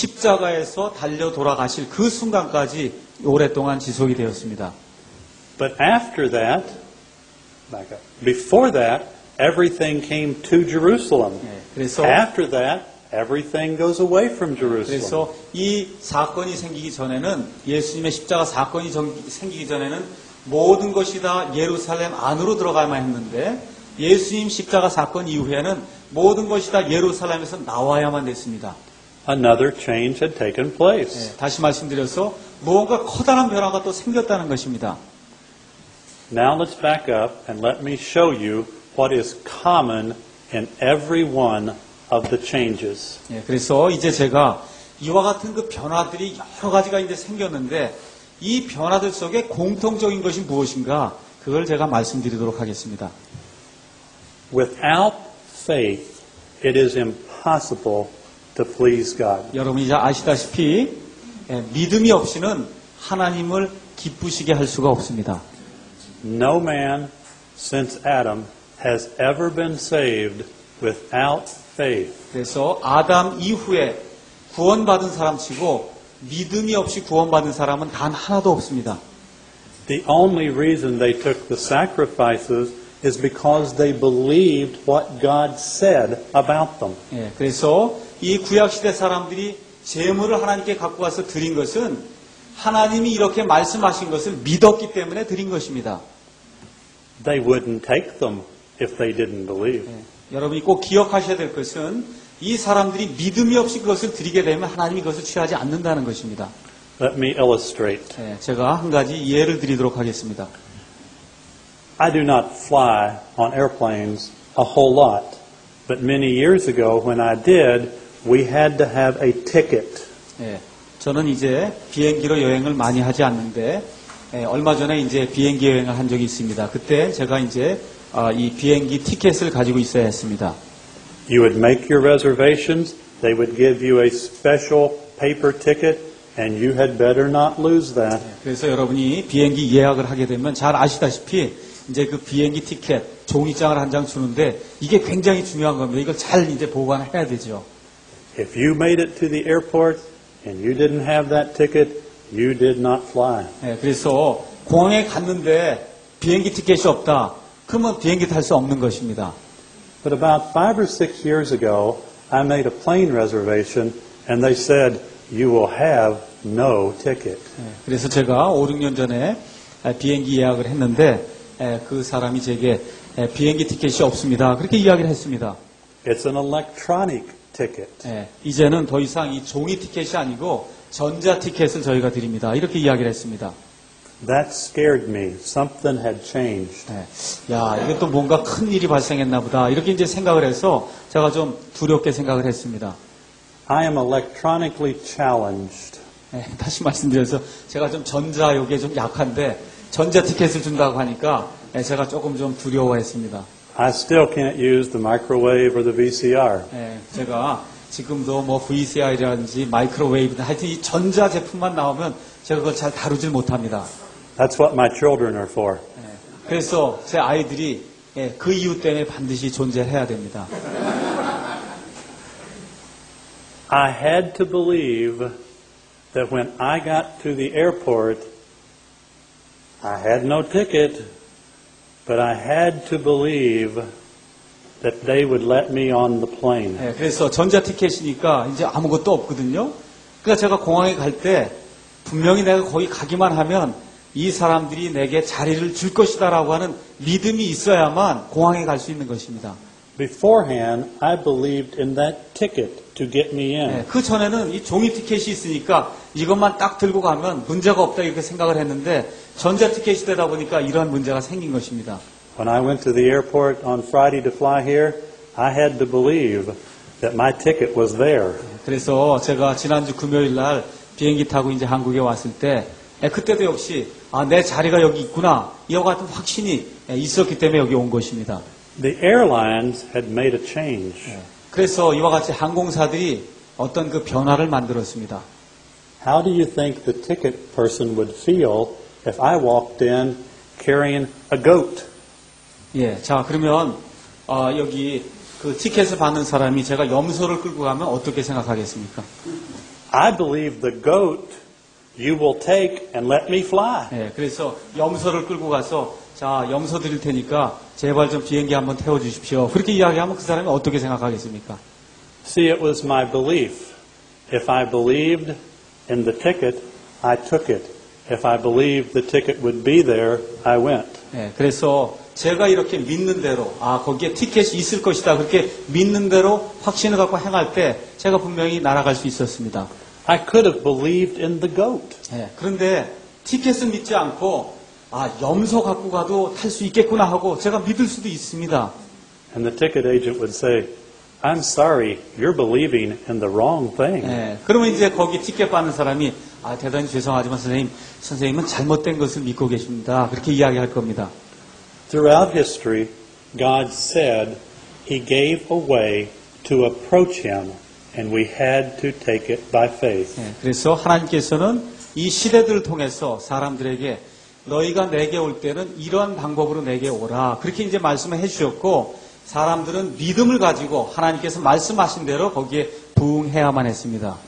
십자가에서 달려 돌아가실 그 순간까지 오랫동안 지속이 되었습니다. But after that, back up. Before that, everything came to Jerusalem. 예, 그래서 After that, everything goes away from Jerusalem. 그래서 이 사건이 생기기 전에는 예수님의 십자가 사건이 생기기 전에는 모든 것이 다 예루살렘 안으로 들어가야만 했는데 예수님 십자가 사건 이후에는 모든 것이 다 예루살렘에서 나와야만 됐습니다. Another change had taken place. 네, 다시 말씀드려서 무언가 커다란 변화가 또 생겼다는 것입니다. Now let's back up and let me show you what is common in every one of the changes. 네, 그래서 이제 제가 이와 같은 그 변화들이 여러 가지가 이제 생겼는데 이 변화들 속에 공통적인 것이 무엇인가 그걸 제가 말씀드리도록 하겠습니다. Without faith, it is impossible to please God. 여러분이 이제 아시다시피 예, 믿음이 없이는 하나님을 기쁘시게 할 수가 없습니다. No man since Adam has ever been saved without faith. 그래서 아담 이후에 구원받은 사람치고 믿음이 없이 구원받은 사람은 단 하나도 없습니다. The only reason they took the sacrifices is because they believed what God said about them. 예, 그래서 이 구약시대 사람들이 제물을 하나님께 갖고 와서 드린 것은 하나님이 이렇게 말씀하신 것을 믿었기 때문에 드린 것입니다. They wouldn't take them if they didn't believe. 예, 여러분이 꼭 기억하셔야 될 것은 이 사람들이 믿음이 없이 그것을 드리게 되면 하나님이 그것을 취하지 않는다는 것입니다. Let me illustrate. 예, 제가 한 가지 예를 드리도록 하겠습니다. I do not fly on airplanes a whole lot, but many years ago when I did, we had to have a ticket. 예, 저는 이제 비행기로 여행을 많이 하지 않는데 에, 얼마 전에 이제 비행기 여행을 한 적이 있습니다. 그때 제가 이제 어, 이 비행기 티켓을 가지고 있어야 했습니다. You would make your reservations. They would give you a special paper ticket, and you had better not lose that. 그래서 여러분이 비행기 예약을 하게 되면 잘 아시다시피 이제 그 비행기 티켓 종이장을 한 장 주는데 이게 굉장히 중요한 겁니다. 이걸 잘 이제 보관해야 되죠. If you made it to the airport and you didn't have that ticket, you did not fly. 네, 그래서 공항에 갔는데 비행기 티켓이 없다. 그러면 비행기 탈 수 없는 것입니다. But about five or six years ago, I made a plane reservation, and they said, you will have no ticket. 네, 그래서 제가 오, 육 년 전에 비행기 예약을 했는데 그 사람이 제게 비행기 티켓이 없습니다. 그렇게 이야기를 했습니다. It's an electronic ticket. 네, 이제는 더 이상 이 종이 티켓이 아니고 전자 티켓을 저희가 드립니다. 이렇게 이야기를 했습니다. That scared me. Something had changed. 네, 야, 이게 또 뭔가 큰 일이 발생했나 보다. 이렇게 이제 생각을 해서 제가 좀 두렵게 생각을 했습니다. I am electronically challenged. 네, 다시 말씀드려서 제가 좀 전자욕에 좀 약한데 전자 티켓을 준다고 하니까 네, 제가 조금 좀 두려워했습니다. I still can't use the microwave or the V C R. 네, 제가 지금도 뭐 브이씨알이라든지 마이크로웨이브 하여튼 이 전자 제품만 나오면 제가 그걸 잘 다루질 못합니다. That's what my children are for. 네, 그래서 제 아이들이 예, 그 이유 때문에 반드시 존재해야 됩니다. I had to believe that when I got to the airport, I had no ticket, but I had to believe that they would let me on the plane. 네, 그래서 전자 티켓이니까 이제 아무것도 없거든요. 그러니까 제가 공항에 갈 때 분명히 내가 거기 가기만 하면 이 사람들이 내게 자리를 줄 것이다라고 하는 믿음이 있어야만 공항에 갈 수 있는 것입니다. Beforehand, I believed in that ticket to get me in. 네, 그 전에는 이 종이 티켓이 있으니까 이것만 딱 들고 가면 문제가 없다 이렇게 생각을 했는데 전자 티켓이 되다 보니까 이러한 문제가 생긴 것입니다. When I went to the airport on Friday to fly here, I had to believe that my ticket was there. 그래서 제가 지난주 금요일 날 비행기 타고 이제 한국에 왔을 때 에, 그때도 역시 아, 내 자리가 여기 있구나 이와 같은 확신이 에, 있었기 때문에 여기 온 것입니다. The airlines had made a change. 네. 그래서 이와 같이 항공사들이 어떤 그 변화를 만들었습니다. How do you think the ticket person would feel if I walked in carrying a goat? 예, 자 그러면 어, 여기 그 티켓을 받는 사람이 제가 염소를 끌고 가면 어떻게 생각하겠습니까? I believe the goat you will take and let me fly. 예, 그래서 염소를 끌고 가서 자 염소 드릴 테니까 제발 좀 비행기 한번 태워주십시오. 그렇게 이야기하면 그 사람이 어떻게 생각하겠습니까? See, it was my belief. If I believed in the ticket, I took it. If I believed the ticket would be there, I went. 예, 그래서 제가 이렇게 믿는 대로 아 거기에 티켓이 있을 것이다 그렇게 믿는 대로 확신을 갖고 행할 때 제가 분명히 날아갈 수 있었습니다. I could have believed in the goat. 예, 그런데 티켓은 믿지 않고 아 염소 갖고 가도 탈 수 있겠구나 하고 제가 믿을 수도 있습니다. And the ticket agent would say, I'm sorry, you're believing in the wrong thing. 예, 그러면 이제 거기 티켓 받는 사람이 아 대단히 죄송하지만 선생님, 선생님은 잘못된 것을 믿고 계십니다. 그렇게 이야기할 겁니다. Throughout history, God said He gave a way to approach Him, and we had to take it by faith. 예, 그래서 하나님께서는 이 시대들을 통해서 사람들에게 너희가 내게 올 때는 이러한 방법으로 내게 오라. 그렇게 이제 말씀을 해주셨고 사람들은 믿음을 가지고 하나님께서 말씀하신 대로 거기에 부응해야만 했습니다.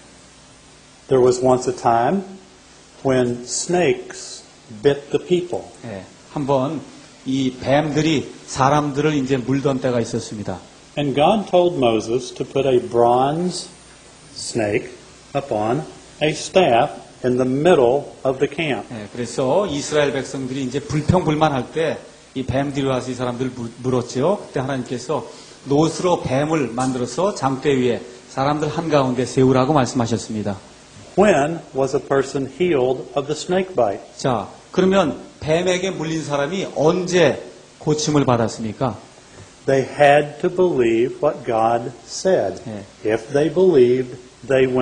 There was once a time when snakes bit the people. 예, 한번 이 뱀들이 사람들을 이제 물던 때가 있었습니다. And God told Moses to put a bronze snake upon a staff in the middle of the camp. 예, 그래서 이스라엘 백성들이 이제 불평불만할 때 이 뱀들이 와서 이 사람들을 물었죠. 그때 하나님께서 노스로 뱀을 만들어서 장대 위에 사람들 한가운데 세우라고 말씀하셨습니다. When was a person healed of the snake bite? 자, 그러면 뱀에게 물린 사람이 언제 고침을 받았습니까? They had to believe what God said. 예. If they believed, they went.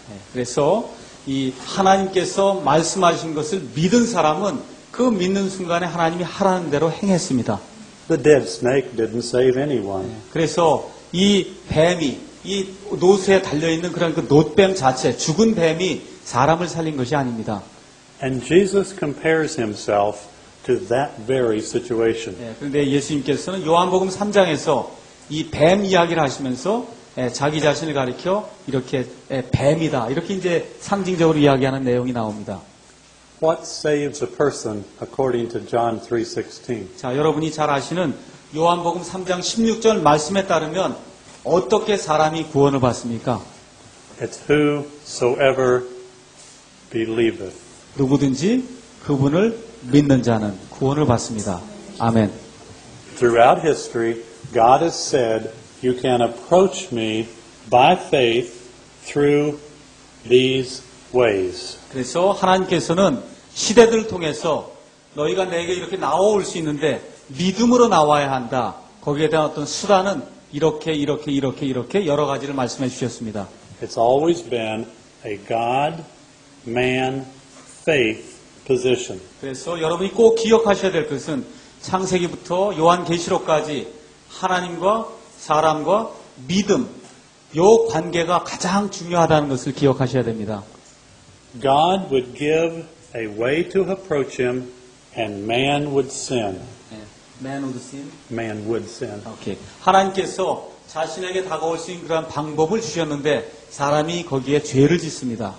그래서 이 하나님께서 말씀하신 것을 믿은 사람은 그 믿는 순간에 하나님이 하라는 대로 행했습니다. The dead snake didn't save anyone. 그래서 이 뱀이 이 노수에 달려있는 그런 그 놋뱀 자체, 죽은 뱀이 사람을 살린 것이 아닙니다. And Jesus compares himself to that very situation. 예, 그런데 예수님께서는 요한복음 삼 장에서 이 뱀 이야기를 하시면서 예, 자기 자신을 가리켜 이렇게 예, 뱀이다 이렇게 이제 상징적으로 이야기하는 내용이 나옵니다. What saves a person according to John three sixteen? 자, 여러분이 잘 아시는 요한복음 삼 장 십육 절 말씀에 따르면 어떻게 사람이 구원을 받습니까? It's whosoever believeth. 누구든지 그분을 믿는 자는 구원을 받습니다. 아멘. Throughout history, God has said, you can approach me by faith through these ways. 그래서 하나님께서는 시대들을 통해서 너희가 내게 이렇게 나올 수 있는데 믿음으로 나와야 한다. 거기에 대한 어떤 수단은 이렇게 이렇게 이렇게 이렇게 여러 가지를 말씀해 주셨습니다. It's always been a God, man, faith position. 그래서 여러분이 꼭 기억하셔야 될 것은 창세기부터 요한계시록까지 하나님과 사람과 믿음, 요 관계가 가장 중요하다는 것을 기억하셔야 됩니다. God would give a way to approach him and man would sin. Man would sin. Man would sin. 오케이. 하나님께서 자신에게 다가올 수 있는 그런 방법을 주셨는데 사람이 거기에 죄를 짓습니다.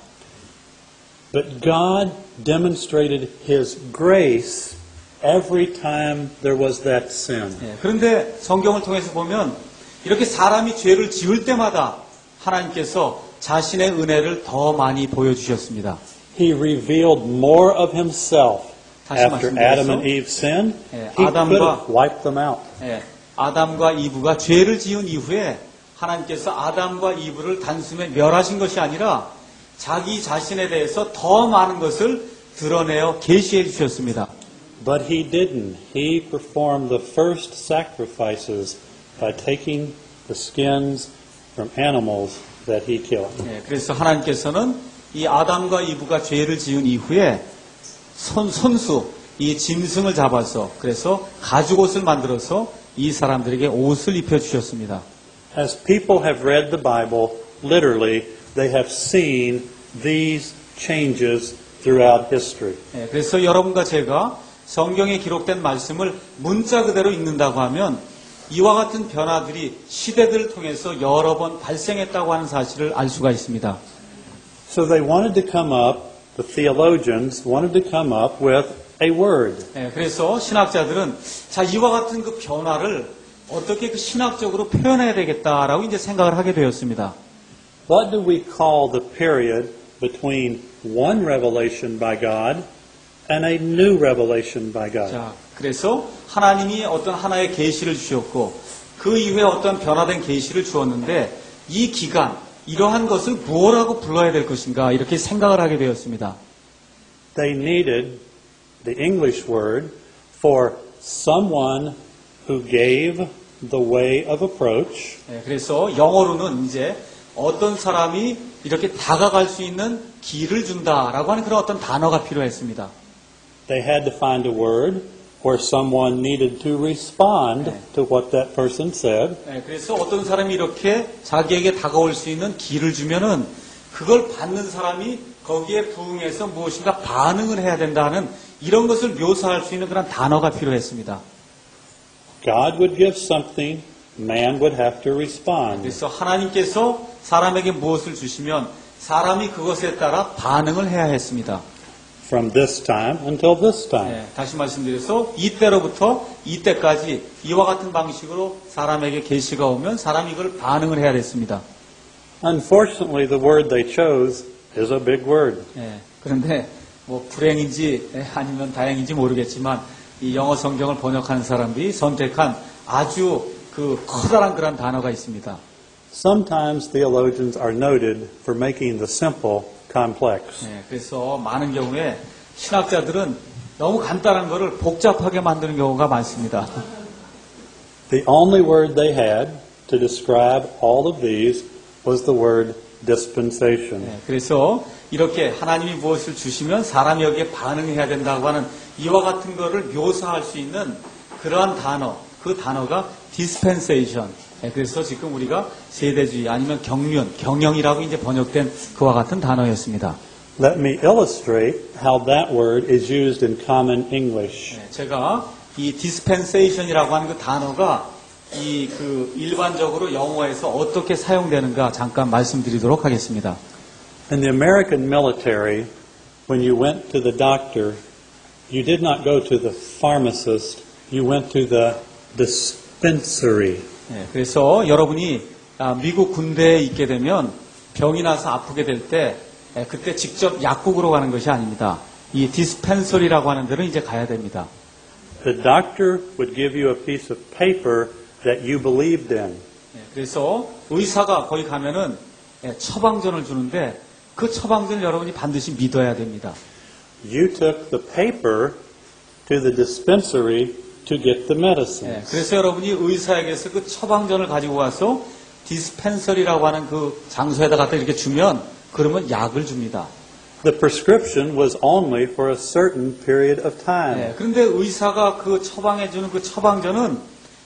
But God demonstrated his grace every time there was that sin. 예, 그런데 성경을 통해서 보면 이렇게 사람이 죄를 지을 때마다 하나님께서 자신의 은혜를 더 많이 보여주셨습니다. He revealed more of himself 다시 after Adam 말씀드려서 and Eve sinned. 예, He could 아담과 have wiped them out. 예, 아담과 이브가 죄를 지은 이후에 하나님께서 아담과 이브를 단숨에 멸하신 것이 아니라 자기 자신에 대해서 더 많은 것을 드러내어 계시해 주셨습니다. But he didn't. He performed the first sacrifices by taking the skins from animals that he killed. 예, 그래서 하나님께서는 이 아담과 이브가 죄를 지은 이후에 손, 손수, 이 짐승을 잡아서 그래서 가죽옷을 만들어서 이 사람들에게 옷을 입혀주셨습니다. As people have read the Bible, literally, they have seen these changes throughout history. 예, 그래서 여러분과 제가 성경에 기록된 말씀을 문자 그대로 읽는다고 하면 이와 같은 변화들이 시대들을 통해서 여러 번 발생했다고 하는 사실을 알 수가 있습니다. So they wanted to come up, the theologians wanted to come up with a word. 예, 그래서 신학자들은 자 이와 같은 그 변화를 어떻게 그 신학적으로 표현해야 되겠다라고 이제 생각을 하게 되었습니다. What do we call the period between one revelation by God and a new revelation by God? 자, 그래서 하나님이 어떤 하나의 계시를 주셨고 그 이후에 어떤 변화된 계시를 주었는데 이 기간, 이러한 것을 무엇라고 불러야 될 것인가 이렇게 생각을 하게 되었습니다. They needed the English word for someone who gave the way of approach. 네, 그래서 영어로는 이제 어떤 사람이 이렇게 다가갈 수 있는 길을 준다라고 하는 그런 어떤 단어가 필요했습니다. They had to find a word where someone needed to respond 네. to what that person said. 네, 그래서 어떤 사람이 이렇게 자기에게 다가올 수 있는 길을 주면은 그걸 받는 사람이 거기에 부응해서 무엇인가 반응을 해야 된다는 이런 것을 묘사할 수 있는 그런 단어가 필요했습니다. God would give something, man would have to respond. 그래서 하나님께서 사람에게 무엇을 주시면 사람이 그것에 따라 반응을 해야 했습니다. From this time until this time. 네, 다시 말씀드려서 이때로부터 이때까지 이와 같은 방식으로 사람에게 계시가 오면 사람이 이걸 반응을 해야 됐습니다. Unfortunately, the word they chose is a big word. 네, 그런데 뭐 불행인지 아니면 다행인지 모르겠지만 이 영어 성경을 번역하는 사람들이 선택한 아주 그 커다란 그런 단어가 있습니다. Sometimes theologians are noted for making the simple complex. 네, 그래서 많은 경우에 신학자들은 너무 간단한 거를 복잡하게 만드는 경우가 많습니다. The only word they had to describe all of these was the word dispensation. 네, 그래서 이렇게 하나님이 무엇을 주시면 사람이 여기에 반응해야 된다고 하는 이와 같은 거를 묘사할 수 있는 그러한 단어, 그 단어가 dispensation. 네, 그래서 지금 우리가 세대주의 아니면 경륜, 경영이라고 이제 번역된 그와 같은 단어였습니다. Let me illustrate how that word is used in common English. 네, 제가 이 dispensation이라고 하는 그 단어가 이 그 일반적으로 영어에서 어떻게 사용되는가 잠깐 말씀드리도록 하겠습니다. In the American military, when you went to the doctor, you did not go to the pharmacist, you went to the dispensary. 네, 그래서 여러분이 아, 미국 군대에 있게 되면 병이 나서 아프게 될 때 그때 직접 약국으로 가는 것이 아닙니다. 이 디스펜서리라고 하는 데는 이제 가야 됩니다. The doctor would give you a piece of paper that you believed in. 네, 그래서 의사가 거기 가면은 처방전을 주는데 그 처방전을 여러분이 반드시 믿어야 됩니다. You took the paper to the dispensary to get the medicine. 네, 그래서 여러분이 의사에게서 그 처방전을 가지고 가서 디스펜서리라고 하는 그 장소에다 갖다 이렇게 주면 그러면 약을 줍니다. The prescription was only for a certain period of time. 네, 그런데 의사가 그 처방해 주는 그 처방전은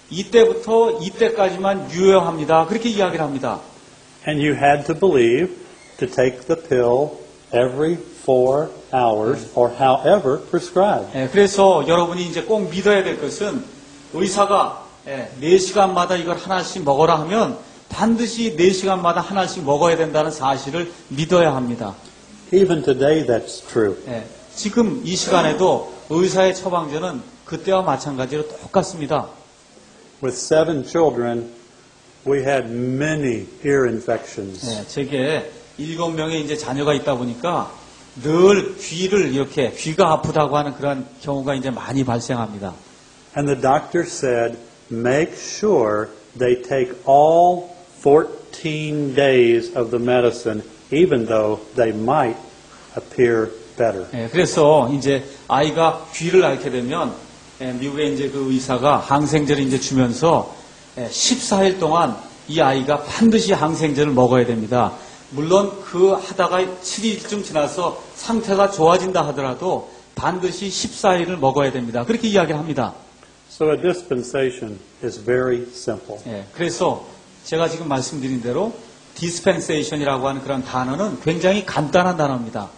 이때부터 이때까지만 유효합니다. 그렇게 이야기를 합니다. And you had to believe to take the pill every four hours or however prescribed. 네, 그래서 여러분이 이제 꼭 믿어야 될 것은 의사가 네, 네 시간마다 이걸 하나씩 먹어라 하면 반드시 네 시간마다 하나씩 먹어야 된다는 사실을 믿어야 합니다. Even today that's true. 네, 지금 이 시간에도 의사의 처방전은 그때와 마찬가지로 똑같습니다. With seven children, we had many ear infections. 네, 제게 일곱 명의 이제 자녀가 있다 보니까 늘 귀를 이렇게 귀가 아프다고 하는 그런 경우가 이제 많이 발생합니다. And the doctor said, make sure they take all fourteen days of the medicine, even though they might appear better. 네, 그래서 이제 아이가 귀를 앓게 되면 예, 미국의 이제 그 의사가 항생제를 이제 주면서 예, 십사 일 동안 이 아이가 반드시 항생제를 먹어야 됩니다. 물론 그 하다가 칠 일쯤 지나서 상태가 좋아진다 하더라도 반드시 십사 일을 먹어야 됩니다. 그렇게 이야기를 합니다. So a dispensation is very simple. 예, 그래서 제가 지금 말씀드린 대로 dispensation이라고 하는 그런 단어는 굉장히 간단한 단어입니다.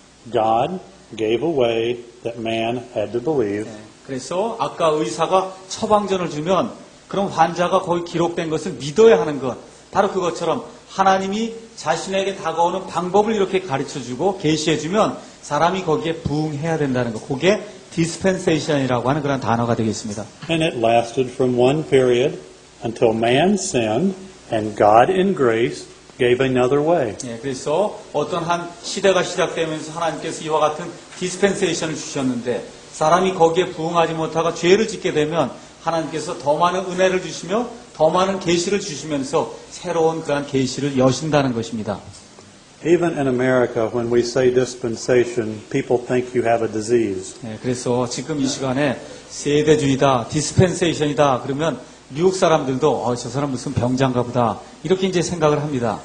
God gave a way that man had to believe. 예, 그래서 아까 의사가 처방전을 주면 그럼 환자가 거기 기록된 것을 믿어야 하는 것. 바로 그것처럼 하나님이 자신에게 다가오는 방법을 이렇게 가르쳐주고 계시해주면 사람이 거기에 부응해야 된다는 것. 그게 dispensation이라고 하는 그런 단어가 되겠습니다. And it lasted from one period until man sinned and God in grace gave another way. 예, 그래서 어떤 한 시대가 시작되면서 하나님께서 이와 같은 dispensation을 주셨는데 사람이 거기에 부응하지 못하고 죄를 짓게 되면 하나님께서 더 많은 은혜를 주시며 더 많은 계시를 주시면서 새로운 그러한 계시를 여신다는 것입니다. Even in America, when we say dispensation, people think you have a disease. 네, 그래서 지금 이 시간에 세대주의다, 디스펜세이션이다 그러면 미국 사람들도 어, 저 사람 무슨 병자인가 보다 이렇게 이제 생각을 합니다.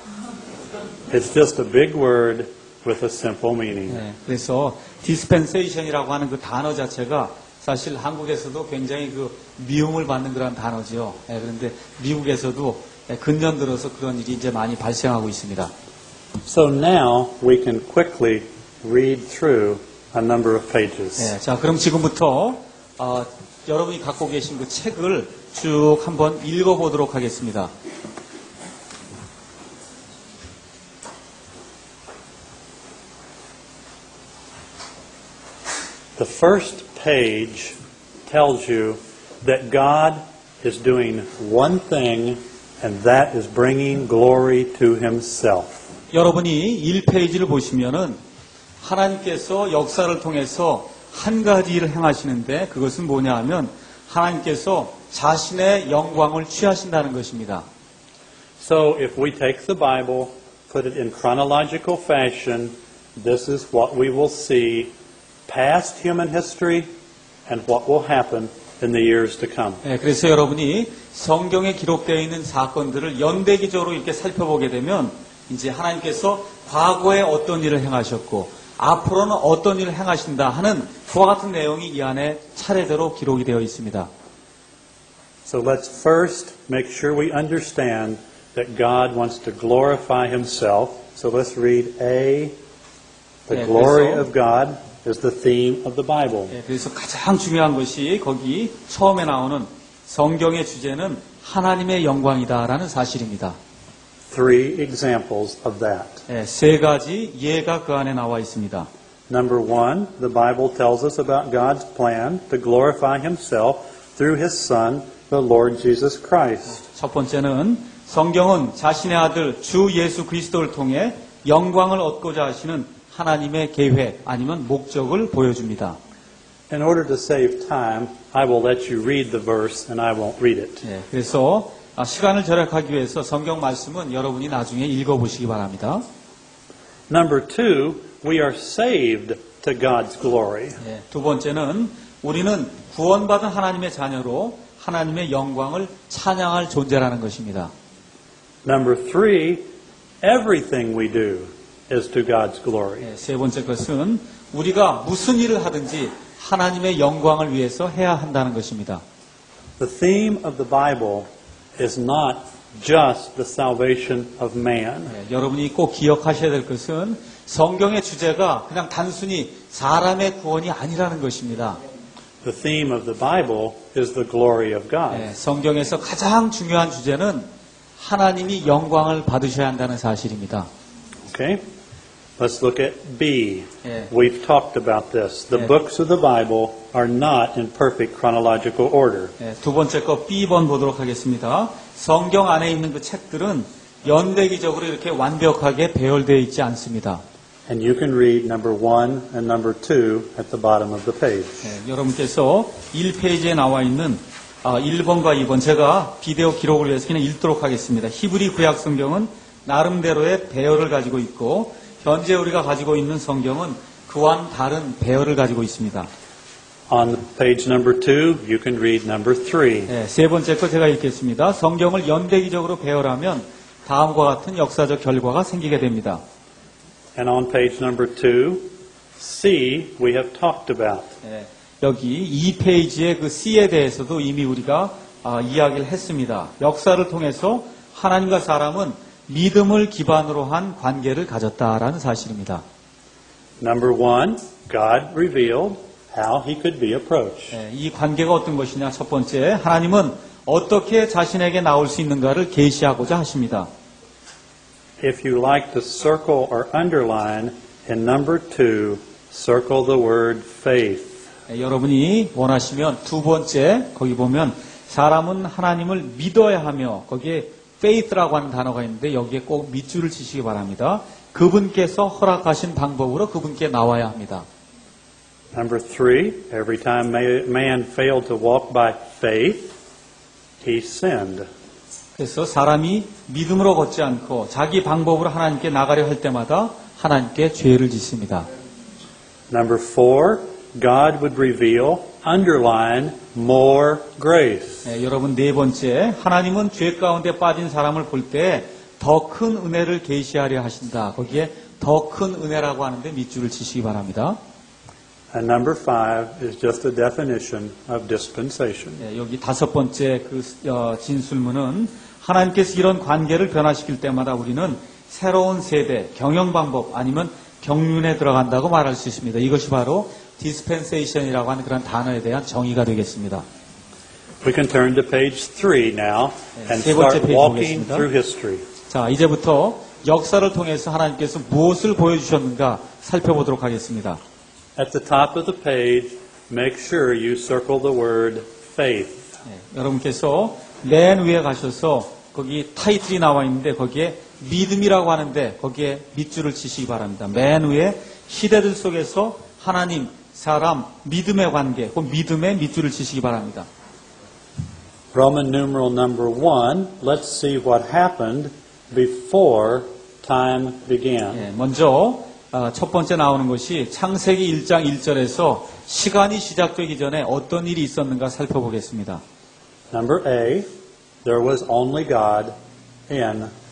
It's just a big word with a simple meaning. 네, 그래서 디스펜세이션이라고 하는 그 단어 자체가 사실 한국에서도 굉장히 그 미움을 받는 그런 단어죠. 네, 그런데 미국에서도 근년 들어서 그런 일이 이제 많이 발생하고 있습니다. So now we can quickly read through a number of pages. 네, 자, 그럼 지금부터 어, 여러분이 갖고 계신 그 책을 쭉 한번 읽어보도록 하겠습니다. The first page tells you that God is doing one thing, and that is bringing glory to Himself. 여러분이 일 페이지를 보시면은 하나님께서 역사를 통해서 한 가지 일을 행하시는데 그것은 뭐냐 하면 하나님께서 자신의 영광을 취하신다는 것입니다. So if we take the Bible, put it in chronological fashion, this is what we will see past human history and what will happen in the years to come. 네, 그래서 여러분이 성경에 기록되어 있는 사건들을 연대기적으로 이렇게 살펴보게 되면 이제 하나님께서 과거에 어떤 일을 행하셨고 앞으로는 어떤 일을 행하신다 하는 그와 같은 내용이 이 안에 차례대로 기록이 되어 있습니다. So let's first make sure we understand that God wants to glorify Himself. So let's read A. The 네, glory 그래서- of God is the theme of the Bible. 예, 그래서 가장 중요한 것이 거기 처음에 나오는 성경의 주제는 하나님의 영광이다라는 사실입니다. Three examples of that. 예, 세 가지 예가 그 안에 나와 있습니다. Number one, the Bible tells us about God's plan to glorify Himself through His Son, the Lord Jesus Christ. 첫 번째는 성경은 자신의 아들 주 예수 그리스도를 통해 영광을 얻고자 하시는 하나님의 계획 아니면 목적을 보여줍니다. In order to save time, I will let you read the verse and I won't read it. 예, 그래서 아, 시간을 절약하기 위해서 성경 말씀은 여러분이 나중에 읽어보시기 바랍니다. Number two, we are saved to God's glory. 예, 두 번째는 우리는 구원받은 하나님의 자녀로 하나님의 영광을 찬양할 존재라는 것입니다. Number three, everything we do is to God's glory. 예, 세 번째 것은 우리가 무슨 일을 하든지 하나님의 영광을 위해서 해야 한다는 것입니다. The theme of the Bible is not just the salvation of man. 예, 여러분이 꼭 기억하셔야 될 것은 성경의 주제가 그냥 단순히 사람의 구원이 아니라는 것입니다. The theme of the Bible is the glory of God. 예, 성경에서 가장 중요한 주제는 하나님이 영광을 받으셔야 한다는 사실입니다. Okay? Let's look at B. 예. We've talked about this. The 예. books of the Bible are not in perfect chronological order. 예, 두 번째 거 B 번 보도록 하겠습니다. 성경 안에 있는 그 책들은 연대기적으로 이렇게 완벽하게 배열되어 있지 않습니다. And you can read number one and number two at the bottom of the page. 예, 여러분께서 일 페이지에 나와 있는 아, 일 번과 이 번 제가 비디오 기록을 위해서 그냥 읽도록 하겠습니다. 히브리 구약 성경은 나름대로의 배열을 가지고 있고 현재 우리가 가지고 있는 성경은 그와는 다른 배열을 가지고 있습니다. On page number two, you can read number three. 예, 세 번째 거 제가 읽겠습니다. 성경을 연대기적으로 배열하면 다음과 같은 역사적 결과가 생기게 됩니다. And on page number two, C, we have talked about. 예, 여기 이 페이지의 그 C에 대해서도 이미 우리가 아, 이야기를 했습니다. 역사를 통해서 하나님과 사람은 믿음을 기반으로 한 관계를 가졌다라는 사실입니다. Number one, God revealed how He could be approached. 예, 이 관계가 어떤 것이냐? 첫 번째, 하나님은 어떻게 자신에게 나올 수 있는가를 계시하고자 하십니다. If you like to circle or underline, in number two, circle the word faith. 예, 여러분이 원하시면 두 번째 거기 보면 사람은 하나님을 믿어야 하며 거기에 faith라고 하는 단어가 있는데 여기에 꼭 밑줄을 치시기 바랍니다. 그분께서 허락하신 방법으로 그분께 나와야 합니다. Number three, every time man failed to walk by faith, he sinned. 그래서 사람이 믿음으로 걷지 않고 자기 방법으로 하나님께 나가려 할 때마다 하나님께 죄를 짓습니다. Number four, God would reveal, underline, more grace. 네, 여러분 네 번째, 하나님은 죄 가운데 빠진 사람을 볼 때 더 큰 은혜를 계시하려 하신다. 거기에 더 큰 은혜라고 하는데 밑줄을 치시기 바랍니다. And number five is just a definition of dispensation. 네, 여기 다섯 번째 그 어, 진술문은 하나님께서 이런 관계를 변화시킬 때마다 우리는 새로운 세대, 경영 방법 아니면 경륜에 들어간다고 말할 수 있습니다. 이것이 바로 dispensation이라고 하는 그런 단어에 대한 정의가 되겠습니다. We can turn to page three now and 세 번째 start 페이지 walking 보겠습니다. through history. 자, 이제부터 역사를 통해서 하나님께서 무엇을 보여주셨는가 살펴보도록 하겠습니다. At the top of the page, make sure you circle the word faith. 네, 여러분께서 맨 위에 가셔서 거기 타이틀이 나와 있는데 거기에 믿음이라고 하는데 거기에 밑줄을 치시기 바랍니다. 맨 위에 시대들 속에서 하나님, 사람, 믿음의 관계, 그 믿음의 밑줄을 치시기 바랍니다. Roman numeral number one, let's see what happened before time began. 네, 먼저 첫 번째 나오는 것이 창세기 일 장 일 절에서 시간이 시작되기 전에 어떤 일이 있었는가 살펴보겠습니다. Number A, there was only God in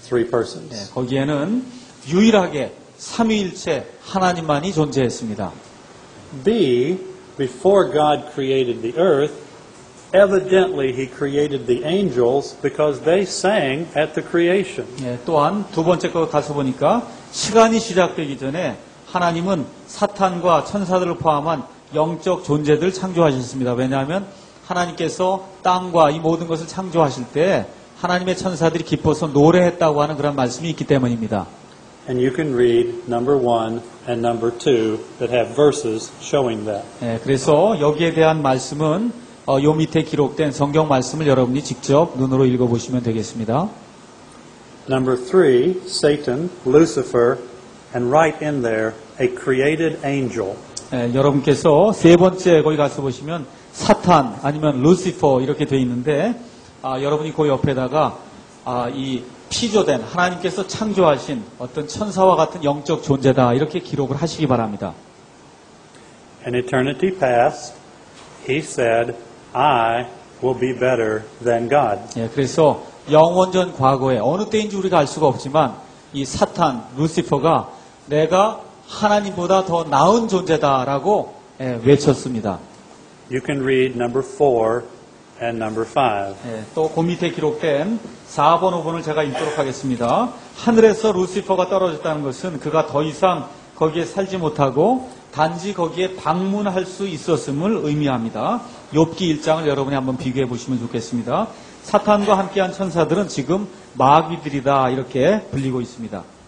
three 예, persons. 거기에는 유일하게 삼위일체 하나님만이 존재했습니다. B, before God created the earth, evidently he created the angels because they sang at the creation. 예, 또한 두 번째 거 가서 보니까 시간이 시작되기 전에 하나님은 사탄과 천사들을 포함한 영적 존재들 창조하셨습니다. 왜냐하면 하나님께서 땅과 이 모든 것을 창조하실 때 하나님의 천사들이 기뻐서 노래했다고 하는 그런 말씀이 있기 때문입니다. And you can read number one and number two that have verses showing that. 예, 그래서 여기에 대한 말씀은 어, 요 밑에 기록된 성경 말씀을 여러분이 직접 눈으로 읽어보시면 되겠습니다. Number three, Satan, Lucifer, and right in there, a created angel. 예, 여러분께서 세 번째 거기 가서 보시면 사탄 아니면 루시퍼 이렇게 돼 있는데 아, 여러분이 그 옆에다가 아, 이 피조된 하나님께서 창조하신 어떤 천사와 같은 영적 존재다 이렇게 기록을 하시기 바랍니다. In eternity past, he said, I will be better than God. 예, 그래서 영원전 과거에 어느 때인지 우리가 알 수가 없지만 이 사탄, 루시퍼가 내가 하나님보다 더 나은 존재다라고 예, 외쳤습니다. You can read number four and number five. 예, 또 그 밑에 기록된 사 번, 오 번을 제가 읽도록 하겠습니다. 하늘에서 루시퍼가 떨어졌다는 것은 그가 더 이상 거기에 살지 못하고 단지 거기에 방문할 수 있었음을 의미합니다. 욥기 일 장을 여러분이 한번 비교해 보시면 좋겠습니다. 사탄과 함께한 천사들은 지금 마귀들이다 이렇게 불리고 있습니다.